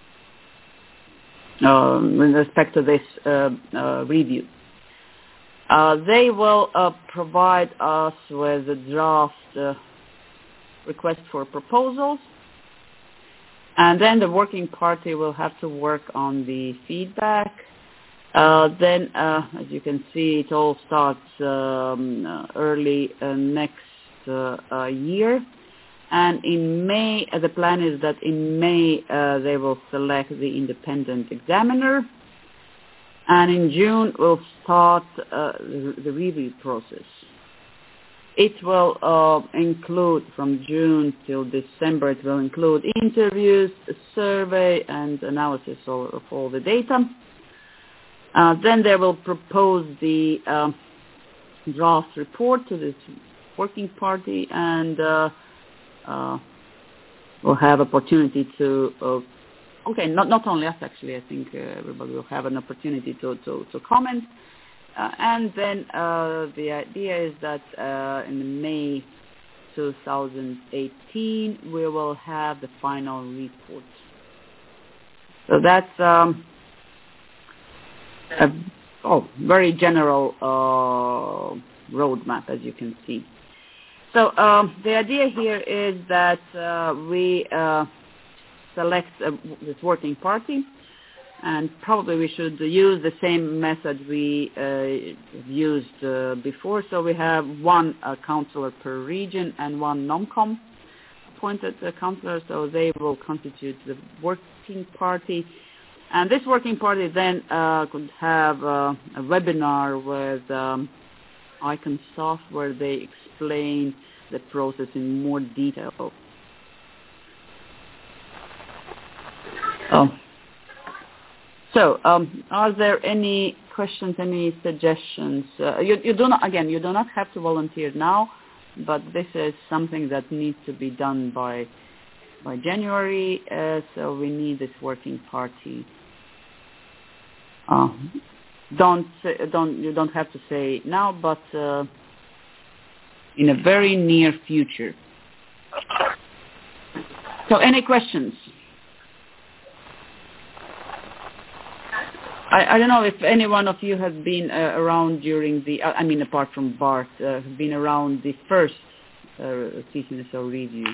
uh, in respect to this uh, uh, review. Uh, they will uh, provide us with a draft uh, request for proposals, and then the working party will have to work on the feedback. Uh, then, uh, as you can see, it all starts um, uh, early uh, next uh, uh, year. And in May, uh, the plan is that in May uh, they will select the independent examiner. And in June, we'll start uh, the, the review process. It will uh, include, from June till December, it will include interviews, a survey, and analysis of, of all the data. Uh, then they will propose the uh, draft report to this working party, and uh, uh, we'll have opportunity to, uh, okay, not, not only us actually, I think uh, everybody will have an opportunity to, to, to comment. Uh, and then uh, the idea is that uh, in May two thousand eighteen, we will have the final report. So that's um, a oh, very general uh, roadmap, as you can see. So um, the idea here is that uh, we uh, select uh, this working party, and probably we should use the same method we uh, used uh, before. So we have one uh, counselor per region and one NOMCOM appointed uh, counselor, so they will constitute the working party. And this working party then uh, could have uh, a webinar with um, Iconsoft where they explain the process in more detail. Oh. So, um, are there any questions, any suggestions? Uh, you, you do not, again, you do not have to volunteer now, but this is something that needs to be done by by January. Uh, so we need this working party. Uh, don't don't you don't have to say now, but uh, in a very near future. So, any questions? I, I don't know if any one of you has been uh, around during the, uh, I mean apart from Bart, uh, has been around the first uh, C C N S O review.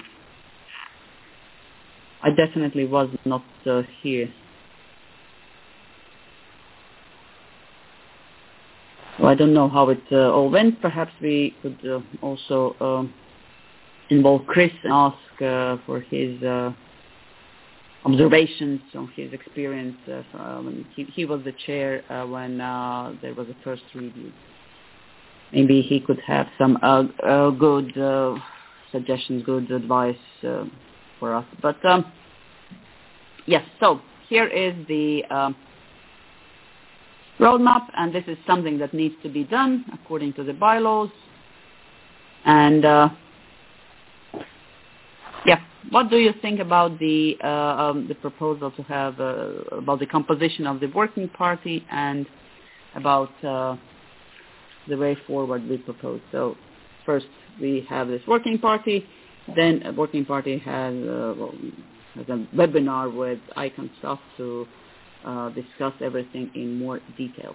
I definitely was not uh, here. So I don't know how it uh, all went. Perhaps we could uh, also uh, involve Chris and ask uh, for his uh, observations on his experience. Uh, from, he, he was the chair uh, when uh, there was a first review. Maybe he could have some uh, uh, good uh, suggestions, good advice uh, for us. But um, yes, so here is the uh, roadmap, and this is something that needs to be done according to the bylaws. And uh, yeah, what do you think about the uh, um, the proposal to have uh, about the composition of the working party and about uh, the way forward we propose? So first we have this working party, then a working party has, uh, well, has a webinar with Iconsoft to uh, discuss everything in more detail.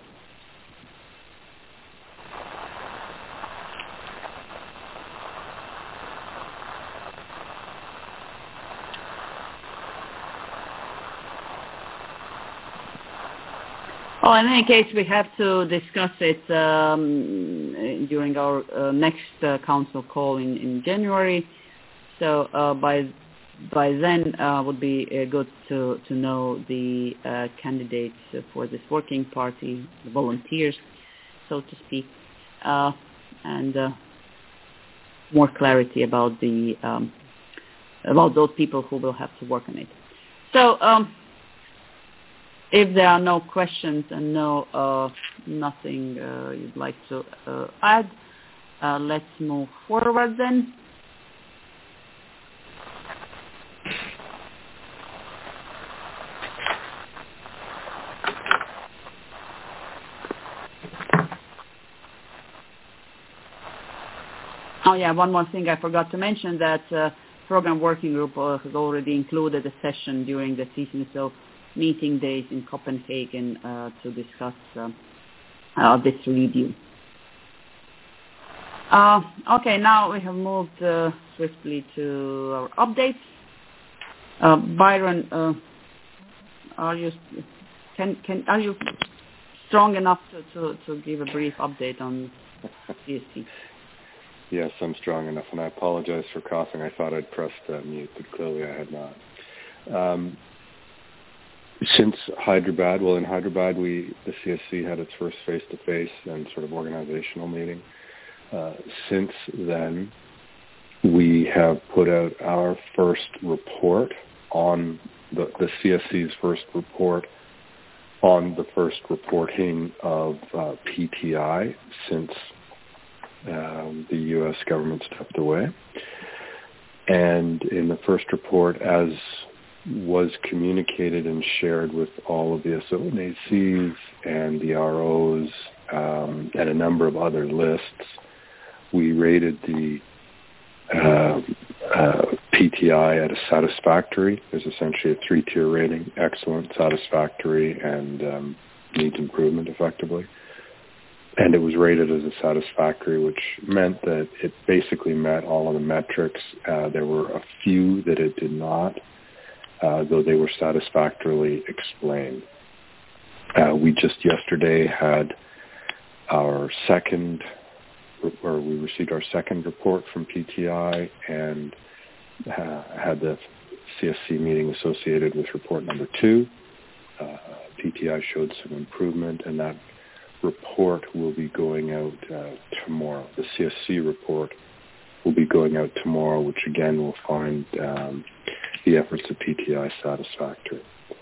Oh, in any case, we have to discuss it um, during our uh, next uh, council call in, in January. So uh, by by then, uh, would be uh, good to to know the uh, candidates for this working party, the volunteers, so to speak, uh, and uh, more clarity about the um, about those people who will have to work on it. So. Um, If there are no questions and no uh, nothing uh, you'd like to uh, add, uh, let's move forward then. Oh yeah, one more thing I forgot to mention, that uh, program working group uh, has already included a session during the C C N S O meeting days in Copenhagen uh, to discuss uh, uh, this review. Uh, okay, now we have moved uh, swiftly to our updates. Uh, Byron, uh, are you can can are you strong enough to, to, to give a brief update on C S C? Yes, I'm strong enough, and I apologize for coughing. I thought I'd pressed uh, mute, but clearly I had not. Um, since Hyderabad, well, in Hyderabad, we the C S C had its first face-to-face and sort of organizational meeting. Uh, since then, we have put out our first report on the, the C S C's first report on the first reporting of uh, P T I since um, the U S government stepped away. And in the first report, as was communicated and shared with all of the S O N A Cs and the R Os um, and a number of other lists, we rated the uh, uh, P T I at a satisfactory. There's essentially a three-tier rating: excellent, satisfactory, and um, needs improvement, effectively. And it was rated as a satisfactory, which meant that it basically met all of the metrics. Uh, there were a few that it did not, uh, though they were satisfactorily explained. Uh, we just yesterday had our second, or we received our second report from P T I and uh, had the C S C meeting associated with report number two. Uh, P T I showed some improvement, and that report will be going out uh, tomorrow. The C S C report will be going out tomorrow, which again will find um, the efforts of P T I satisfactory.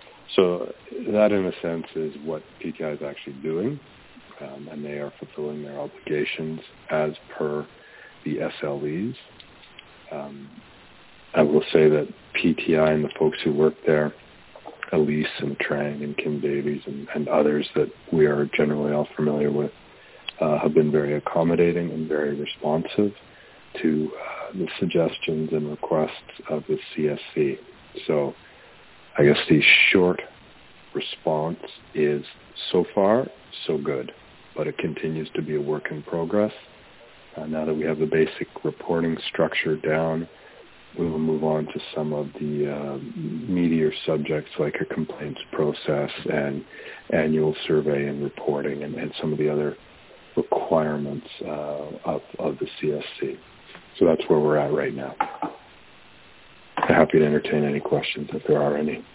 So that, in a sense, is what P T I is actually doing, um, and they are fulfilling their obligations as per the S L Es. Um, I will say that P T I and the folks who work there, Elise and Trang and Kim Davies and, and others that we are generally all familiar with, uh, have been very accommodating and very responsive to uh, the suggestions and requests of the C S C. So I guess the short response is, so far, so good, but it continues to be a work in progress. Uh, now that we have the basic reporting structure down, we will move on to some of the uh, meatier subjects like a complaints process and annual survey and reporting and, and some of the other requirements uh, of, of the C S C. So that's where we're at right now. I'm happy to entertain any questions if there are any.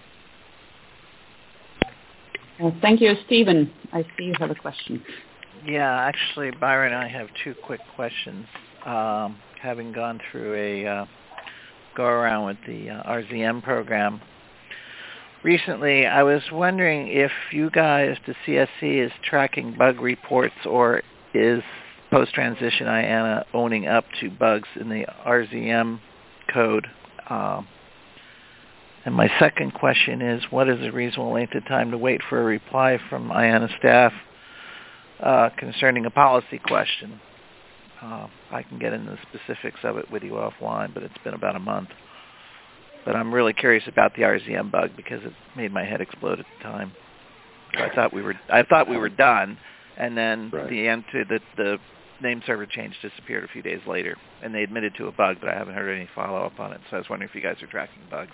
Well, thank you, Stephen. I see you have a question. Yeah, actually, Byron, I have two quick questions. Um, having gone through a uh, go around with the uh, R Z M program recently, I was wondering if you guys, the C S C, is tracking bug reports, or is post-transition I A N A owning up to bugs in the R Z M code? Um, and my second question is, what is a reasonable length of time to wait for a reply from I A N A staff uh, concerning a policy question? Uh, I can get into the specifics of it with you offline, but it's been about a month. But I'm really curious about the R Z M bug because it made my head explode at the time. So I thought we were I thought we were done, and then right. the answer that the name server change disappeared a few days later, and they admitted to a bug, but I haven't heard any follow up on it. So I was wondering if you guys are tracking bugs.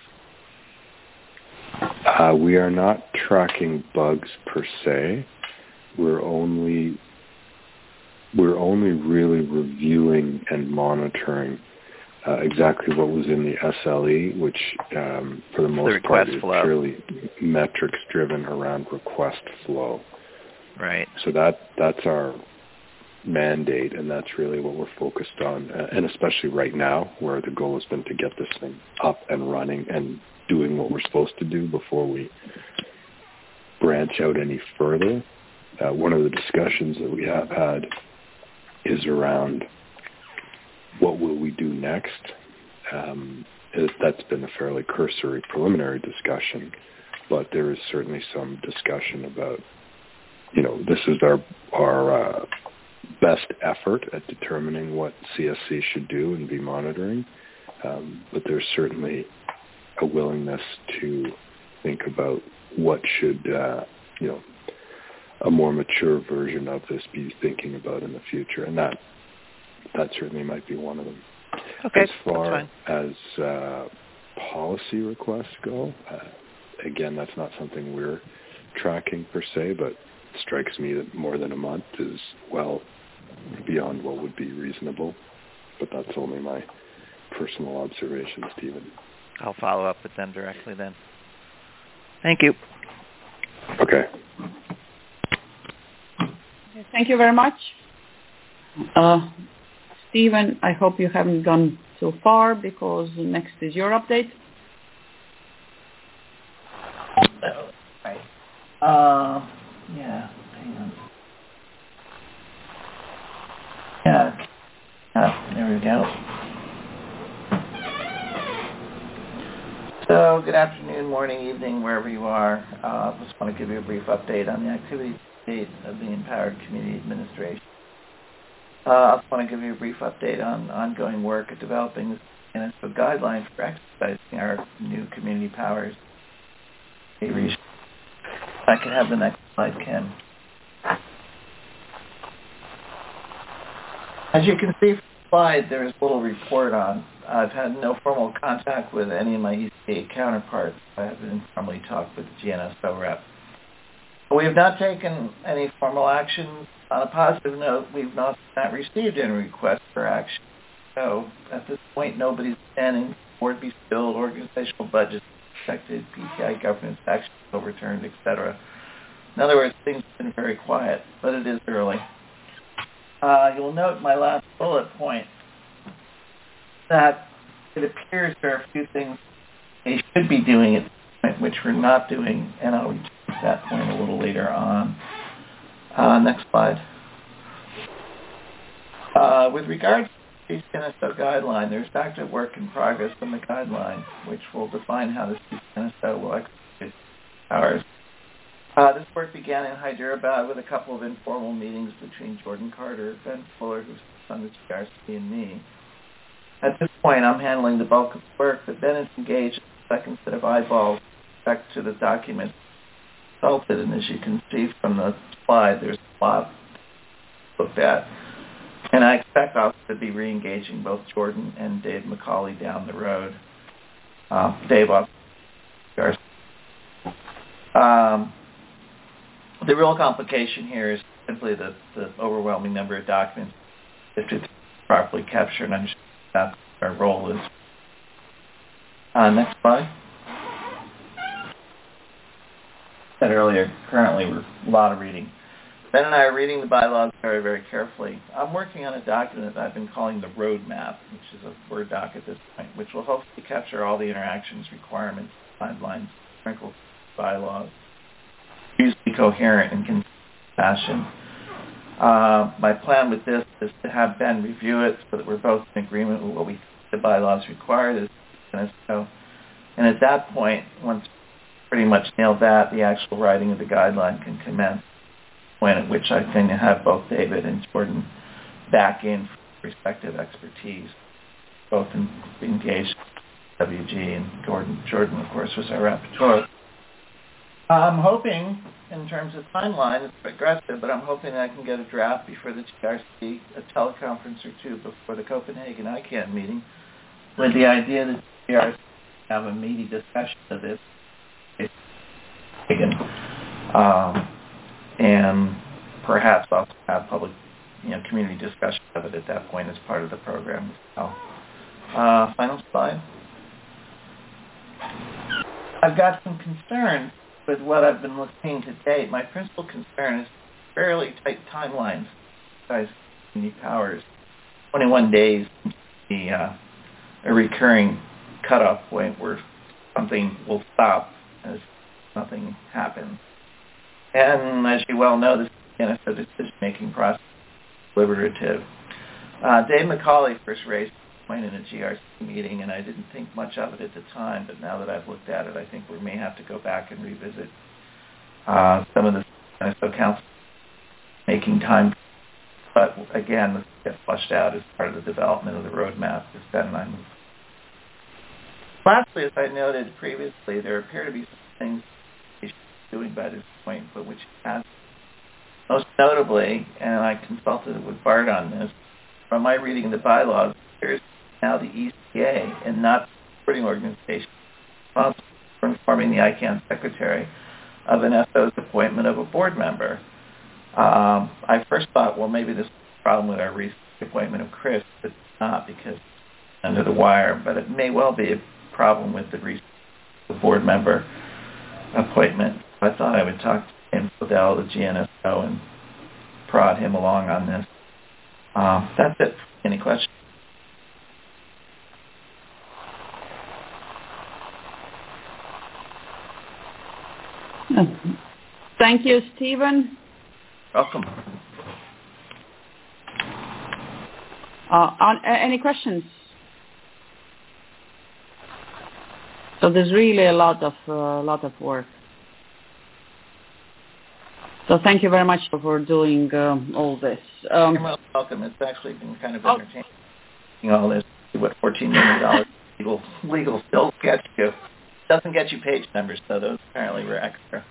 Uh, we are not tracking bugs per se. We're only We're only really reviewing and monitoring uh, exactly what was in the S L E, which um, for the most the part is flow. purely metrics driven around request flow. Right. So that that's our mandate, and that's really what we're focused on, uh, and especially right now, where the goal has been to get this thing up and running and doing what we're supposed to do before we branch out any further. Uh, one of the discussions that we have had is around what will we do next. Um, it, that's been a fairly cursory preliminary discussion, but there is certainly some discussion about, you know, this is our our uh, best effort at determining what C S C should do and be monitoring. Um, but there's certainly a willingness to think about what should, uh, you know, a more mature version of this be thinking about in the future. And that that certainly might be one of them. Okay, as far that's fine. as uh, policy requests go, uh, again, that's not something we're tracking per se, but it strikes me that more than a month is well beyond what would be reasonable. But that's only my personal observation, Stephen. I'll follow up with them directly then. Thank you. Okay. Thank you very much. Uh, Stephen, I hope you haven't gone too far because next is your update. Right. Uh, yeah, hang on. Yeah. Uh, there we go. So, good afternoon, morning, evening, wherever you are. I uh, just want to give you a brief update on the activity state of the Empowered Community Administration. Uh, I also want to give you a brief update on ongoing work at developing the C N S O guidelines for exercising our new community powers. I can have the next slide, Ken. As you can see from the slide, there is little report on. I've had no formal contact with any of my E C A counterparts. I have informally talked with the G N S O rep. We have not taken any formal action. On a positive note, we've not, not received any requests for action. So at this point, nobody's standing. Board be filled, organizational budgets affected, P T I governance actions overturned, et cetera. In other words, things have been very quiet, but it is early. Uh, you'll note my last bullet point that it appears there are a few things they should be doing at this point which we're not doing, and I'll return to that point a little later on. Uh, next slide. Uh, with regards to the C N S O guideline, there's active work in progress on the guideline, which will define how the C N S O will execute powers. Uh, this work began in Hyderabad with a couple of informal meetings between Jordan Carter, Ben Fuller, who's on the G R C, and me. At this point, I'm handling the bulk of the work, but Ben is engaged in the second set of eyeballs with respect to the document consulted, and as you can see from the slide, there's a lot looked at. And I expect also to be re-engaging both Jordan and Dave McCauley down the road. Uh, Dave also. Um, the real complication here is simply the, the overwhelming number of documents to properly capture and understand what our role is. Uh, next slide. I said earlier, currently we're a lot of reading. Ben and I are reading the bylaws very, very carefully. I'm working on a document that I've been calling the roadmap, which is a Word doc at this point, which will hopefully capture all the interactions, requirements, timelines, wrinkles, bylaws, usually coherent and consistent fashion. Uh, my plan with this is to have Ben review it so that we're both in agreement with what we think the bylaws require. And at that point, once pretty much nailed that, the actual writing of the guideline can commence, point at which I think to have both David and Jordan back in for respective expertise, both in, engaged with W G, and Jordan, Jordan, of course, was our rapporteur. I'm hoping, in terms of timeline, it's aggressive, but I'm hoping that I can get a draft before the G R C, a teleconference or two before the Copenhagen I CAN meeting, with the idea that the G R C have a meaty discussion of this, um, and perhaps also have public, you know, community discussion of it at that point as part of the program as well. Uh, final slide. I've got some concerns with what I've been looking to date. My principal concern is fairly tight timelines, guys, community powers. twenty-one days, the uh, a recurring cutoff point where something will stop as nothing happens. And as you well know, this is a decision-making process is deliberative. Uh, Dave McCauley first raised the point in a G R C meeting, and I didn't think much of it at the time, but now that I've looked at it, I think we may have to go back and revisit uh, some of the C N S O council making time but again, this gets flushed out as part of the development of the roadmap as Ben and I move. Lastly, as I noted previously, there appear to be some things he's doing by this point, but which has most notably, and I consulted with Bart on this, from my reading of the bylaws, there's now the E C A and not the supporting organization responsible for informing the I CANN secretary of an S O's appointment of a board member. Um, I first thought, well, maybe this is a problem with our recent appointment of Chris, but it's not because it's under the wire, but it may well be a problem with the recent board member appointment. I thought I would talk to James Liddell, the G N S O, and prod him along on this. Um, that's it. Any questions? Thank you, Stephen. Welcome. Uh, on, uh, any questions? So there's really a lot of uh, lot of work. So thank you very much for doing um, all this. Um, You're welcome. It's actually been kind of entertaining. Oh. All this, what fourteen million dollars legal legal still gets you. Doesn't get you page numbers, so those apparently were extra.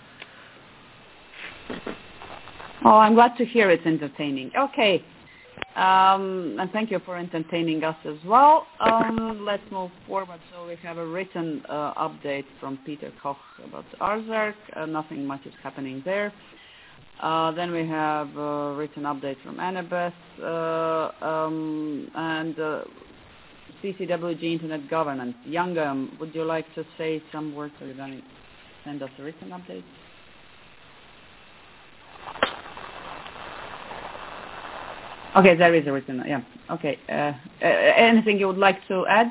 Oh, I'm glad to hear it's entertaining. Okay. Um, and thank you for entertaining us as well. Um, let's move forward. So we have a written uh, update from Peter Koch about ARSARC. Uh, nothing much is happening there. Uh, then we have a written update from Annabeth uh, um, and uh, C C W G Internet Governance. Youngam, would you like to say some words? Are you going to send us a written update? Okay, there is a written, yeah. Okay. Uh, uh, anything you would like to add?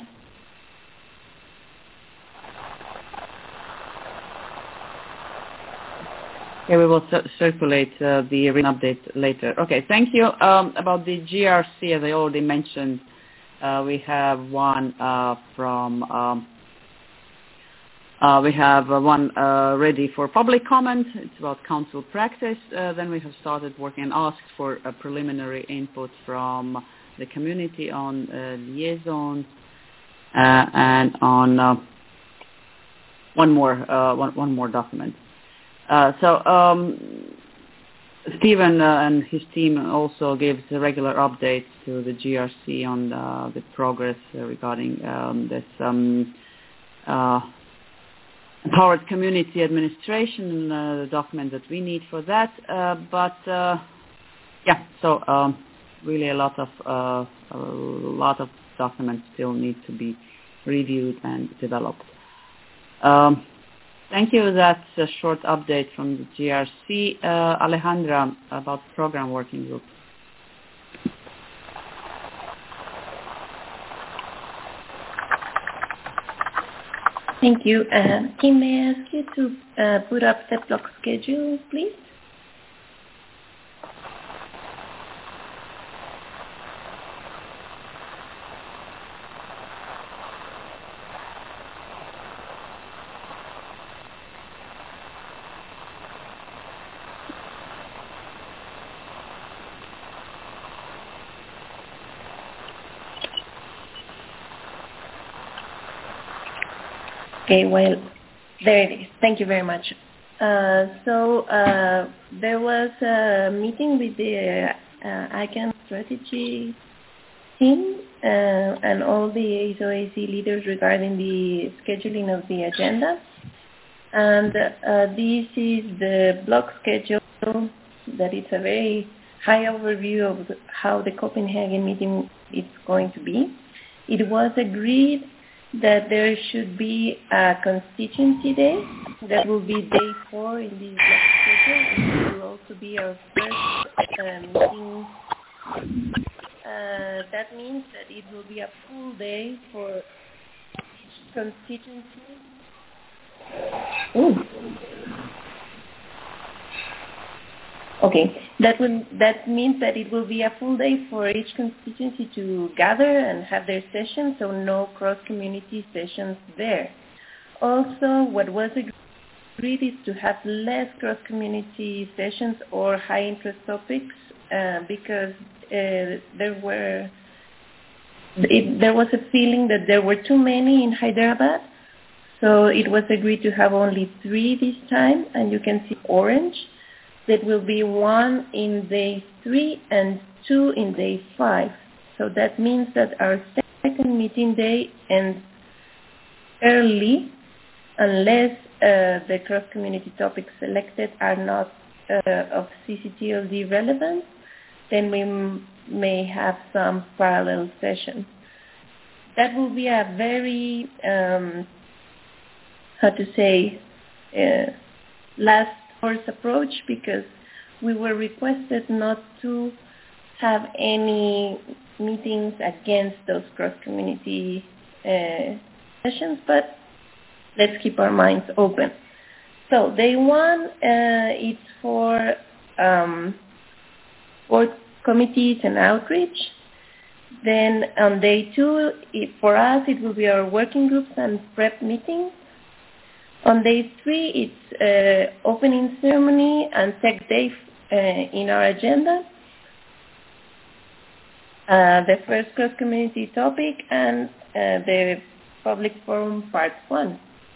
Okay, we will c- circulate uh, the written update later. Okay, thank you. Um, about the G R C, as I already mentioned, uh, we have one uh, from... Um, Uh, we have uh, one uh, ready for public comment. It's about council practice. Uh, then we have started working and asked for a preliminary input from the community on uh, liaison uh, and on uh, one more uh, one, one more document. Uh, so um, Stephen uh, and his team also gives regular updates to the G R C on uh, the progress uh, regarding um, this. Um, uh, Empowered Community Administration and uh, the document that we need for that. Uh, but uh, yeah, so um, really a lot of uh, a lot of documents still need to be reviewed and developed. Um, thank you. That's a short update from the G R C. Uh, Alejandra, about program working group. Thank you. Uh, Kim, may I ask you to uh, put up the block schedule, please? Okay, well, there it is. Thank you very much. Uh, so uh, there was a meeting with the uh, I CANN strategy team uh, and all the A S O A C leaders regarding the scheduling of the agenda. And uh, this is the block schedule that it's a very high overview of the, how the Copenhagen meeting is going to be. It was agreed that there should be a constituency day. That will be day four in the block schedule. It will also be our first uh, meeting. Uh, that means that it will be a full day for each constituency. Ooh. Okay, that will that means that it will be a full day for each constituency to gather and have their sessions, so no cross-community sessions there. Also, what was agreed agreed is to have less cross-community sessions or high-interest topics uh, because uh, there were it, there was a feeling that there were too many in Hyderabad. So it was agreed to have only three this time, and you can see orange. That will be one in day three and two in day five. So that means that our second meeting day ends early unless uh, the cross-community topics selected are not uh, of C C T L D relevance. Then we m- may have some parallel sessions. That will be a very, um, how to say, uh, last course approach because we were requested not to have any meetings against those cross-community uh, sessions, but let's keep our minds open. So day one, uh, it's for um, board committees and outreach. Then on day two, it, for us, it will be our working groups and prep meetings. On day three, it's uh, opening ceremony and tech day uh, in our agenda. Uh, the first cross-community topic and uh, the public forum part one.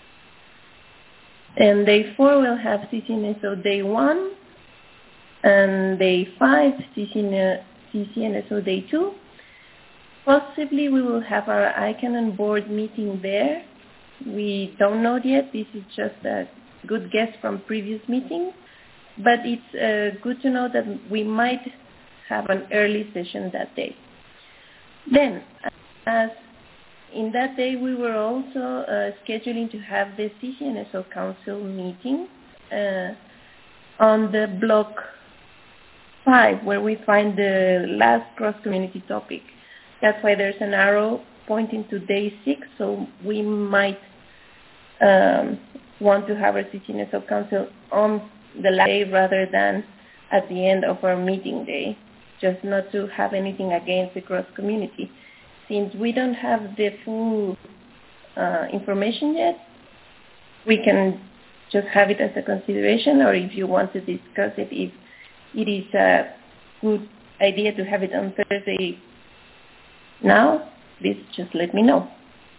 And day four, we'll have C C N S O day one. And day five, C C N S O day two. Possibly we will have our I C A N and board meeting there. We don't know yet. This is just a good guess from previous meetings. But it's uh, good to know that we might have an early session that day. Then, as in that day, we were also uh, scheduling to have the C C N S O Council meeting uh, on the block five, where we find the last cross-community topic. That's why there's an arrow pointing to day six, so we might um, want to have our C C N S O Council on the last day rather than at the end of our meeting day, just not to have anything against the cross-community. Since we don't have the full uh, information yet, we can just have it as a consideration, or if you want to discuss it, if it is a good idea to have it on Thursday now, please just let me know.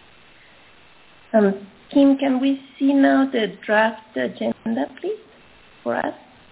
Um, Kim, can we see now the draft agenda, please, for us?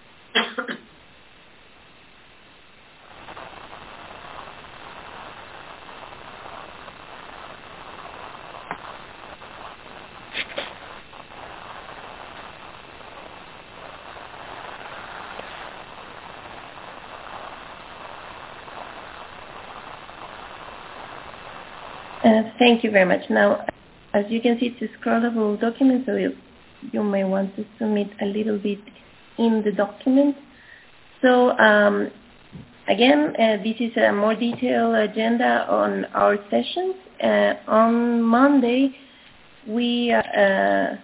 Uh, thank you very much. Now, as you can see, it's a scrollable document, so you, you may want to submit a little bit in the document. So, um, again, uh, this is a more detailed agenda on our sessions. Uh, on Monday, we uh, uh,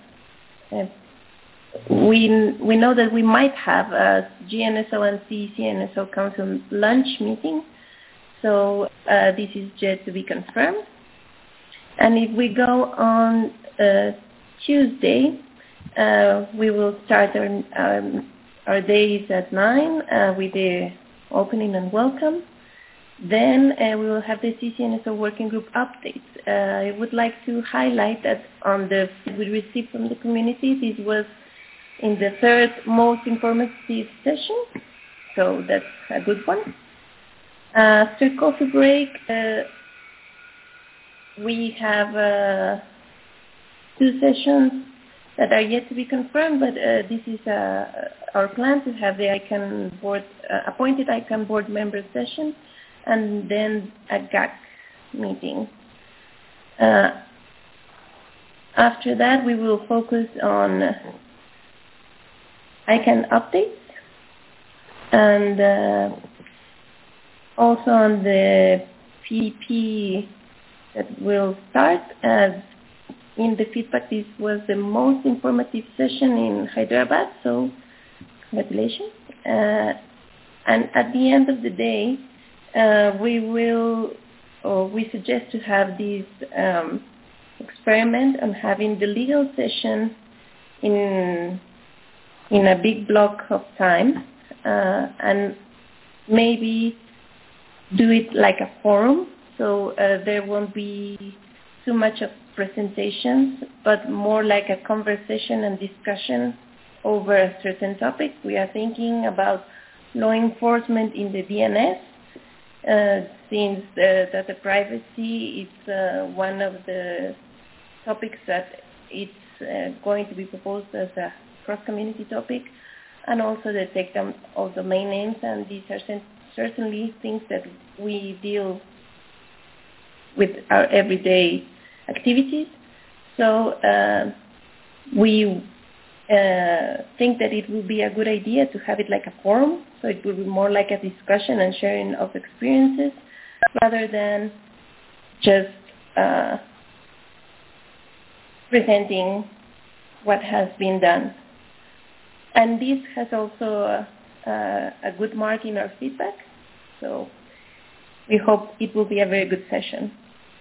we we know that we might have a G N S O and C C N S O Council lunch meeting. So uh, this is yet to be confirmed. And if we go on uh, Tuesday, uh, we will start our, um, our days at nine uh, with the opening and welcome. Then uh, we will have the C C N S O working group updates. Uh, I would like to highlight that on the we received from the community, this was in the third most informative session, so that's a good one. Uh, after coffee break, uh, we have uh, two sessions that are yet to be confirmed, but uh, this is uh, our plan to have the I C A N board, uh, appointed I C A N board member session, and then a G A C meeting. Uh, after that, we will focus on I C A N updates and uh, also on the P P that will start. As in the feedback, this was the most informative session in Hyderabad, so congratulations. Uh, and at the end of the day, uh, we will, or we suggest to have this um, experiment on having the legal session in in a big block of time, uh, and maybe do it like a forum, so uh, there won't be too much of presentations, but more like a conversation and discussion over a certain topic. We are thinking about law enforcement in the D N S, uh, since the data privacy is uh, one of the topics that it's uh, going to be proposed as a cross-community topic, and also the takedown of domain names, and these are certainly things that we deal with our everyday activities. So uh, we uh, think that it would be a good idea to have it like a forum, so it would be more like a discussion and sharing of experiences rather than just uh, presenting what has been done. And this has also uh, uh, a good mark in our feedback, so we hope it will be a very good session.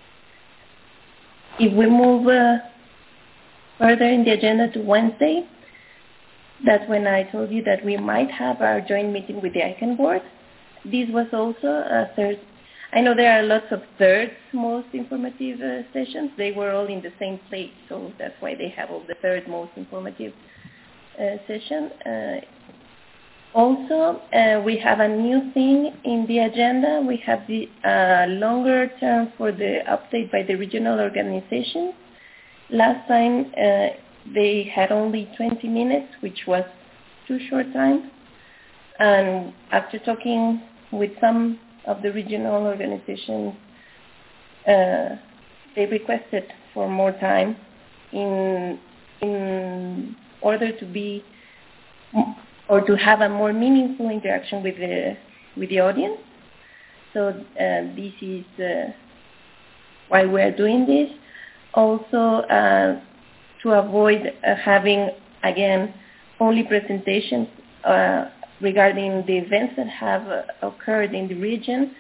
If we move uh, further in the agenda to Wednesday, that's when I told you that we might have our joint meeting with the I CANN board. This was also a third. I know there are lots of third most informative uh, sessions. They were all in the same place, so that's why they have all the third most informative uh, session. Uh, also, uh, we have a new thing in the agenda. We have the uh, longer term for the update by the regional organization. Last time uh, they had only twenty minutes, which was too short time. And after talking with some of the regional organizations, uh, they requested for more time in in order to be or to have a more meaningful interaction with the with the audience. So uh, this is uh, why we are doing this. Also, uh, to avoid uh, having again only presentations uh, regarding the events that have uh, occurred in the region,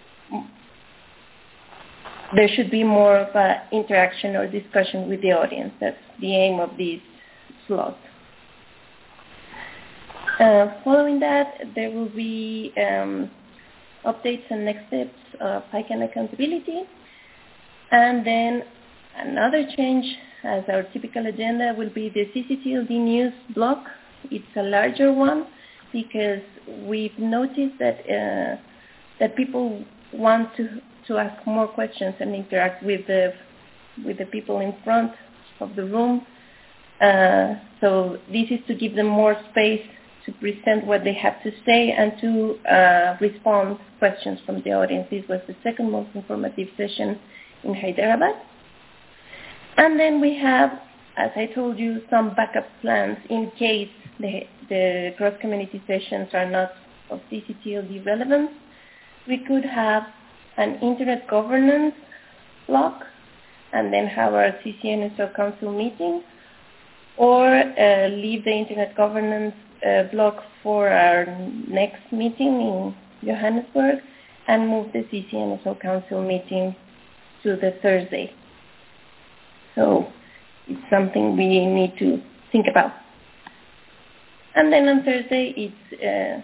there should be more of an interaction or discussion with the audience. That's the aim of this slot. Uh, following that, there will be um, updates and next steps of I CANN accountability. And then another change, as our typical agenda, will be the C C T L D news block. It's a larger one because we've noticed that uh, that people want to, to ask more questions and interact with the with the people in front of the room. Uh, so this is to give them more space to present what they have to say and to uh, respond to questions from the audience. This was the second most informative session in Hyderabad. And then we have, as I told you, some backup plans in case the, the cross-community sessions are not of C C T L D relevance. We could have an internet governance block and then have our C C N S O Council meeting, or uh, leave the internet governance uh, block for our next meeting in Johannesburg and move the C C N S O Council meeting to the Thursday. So it's something we need to think about. And then on Thursday, it's uh,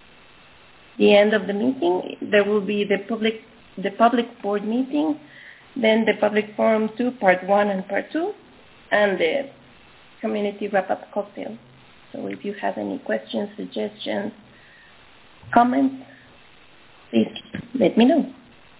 the end of the meeting. There will be the public the public board meeting, then the public forum two, part one and part two, and the community wrap-up cocktail. So if you have any questions, suggestions, comments, please let me know.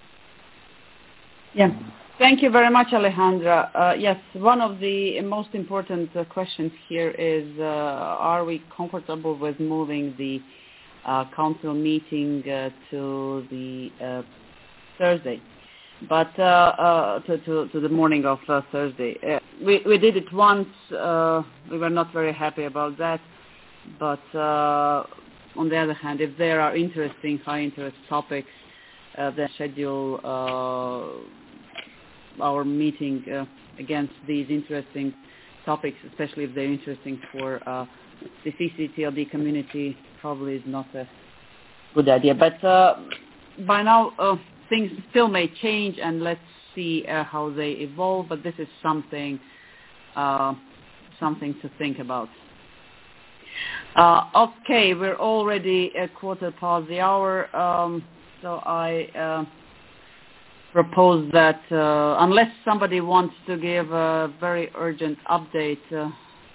Yeah. Thank you very much, Alejandra. Uh, yes, one of the most important uh, questions here is, uh, are we comfortable with moving the uh, council meeting uh, to the uh, Thursday, but uh, uh, to, to, to the morning of uh, Thursday? Uh, we, we did it once. Uh, we were not very happy about that, but uh, on the other hand, if there are interesting, high-interest topics, uh, then schedule uh, our meeting uh, against these interesting topics, especially if they're interesting for uh, the C C T L D community, probably is not a good idea. But uh, by now, uh, things still may change, and let's see uh, how they evolve. But this is something, uh, something to think about. Uh, okay, we're already a quarter past the hour, um, so I uh, propose that uh, unless somebody wants to give a very urgent update, uh,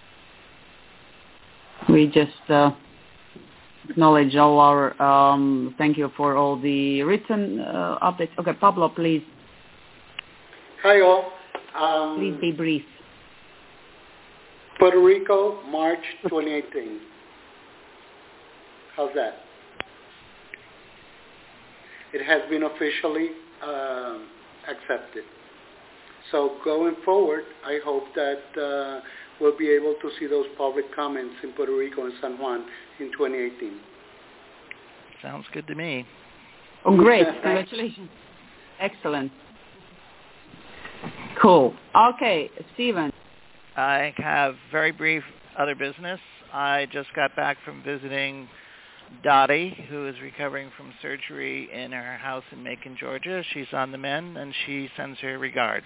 we just uh, acknowledge all our, um, thank you for all the written uh, updates. Okay, Pablo, please. Hi all. Um, please be brief. Puerto Rico, March twenty eighteen. How's that? It has been officially uh, accepted. So going forward, I hope that uh, we'll be able to see those public comments in Puerto Rico and San Juan in twenty eighteen. Sounds good to me. Oh, great. Congratulations. Excellent. Cool. Okay, Stephen. I have very brief other business. I just got back from visiting Dottie, who is recovering from surgery in her house in Macon, Georgia. She's on the mend, and she sends her regards.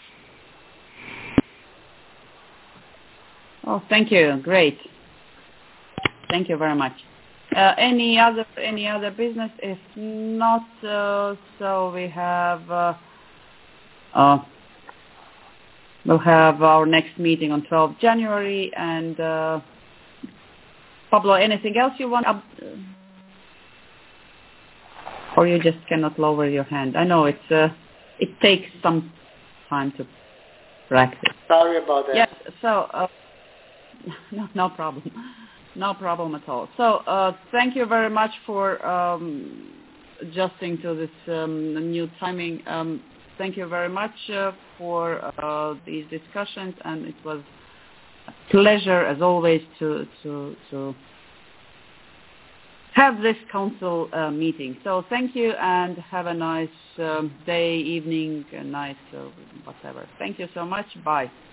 Oh, thank you. Great. Thank you very much. Uh, any other any other business? If not, uh, so we have uh, uh, we'll have our next meeting on twelfth of January. And uh, Pablo, anything else you want? Up, uh, or you just cannot lower your hand? I know it's uh, it takes some time to practice. Sorry about that. Yes. So uh, no, no problem. No problem at all. So uh, thank you very much for um, adjusting to this um, new timing. Um, thank you very much uh, for uh, these discussions, and it was a pleasure, as always, to to to have this council uh, meeting. So thank you, and have a nice um, day, evening, night, uh, whatever. Thank you so much. Bye.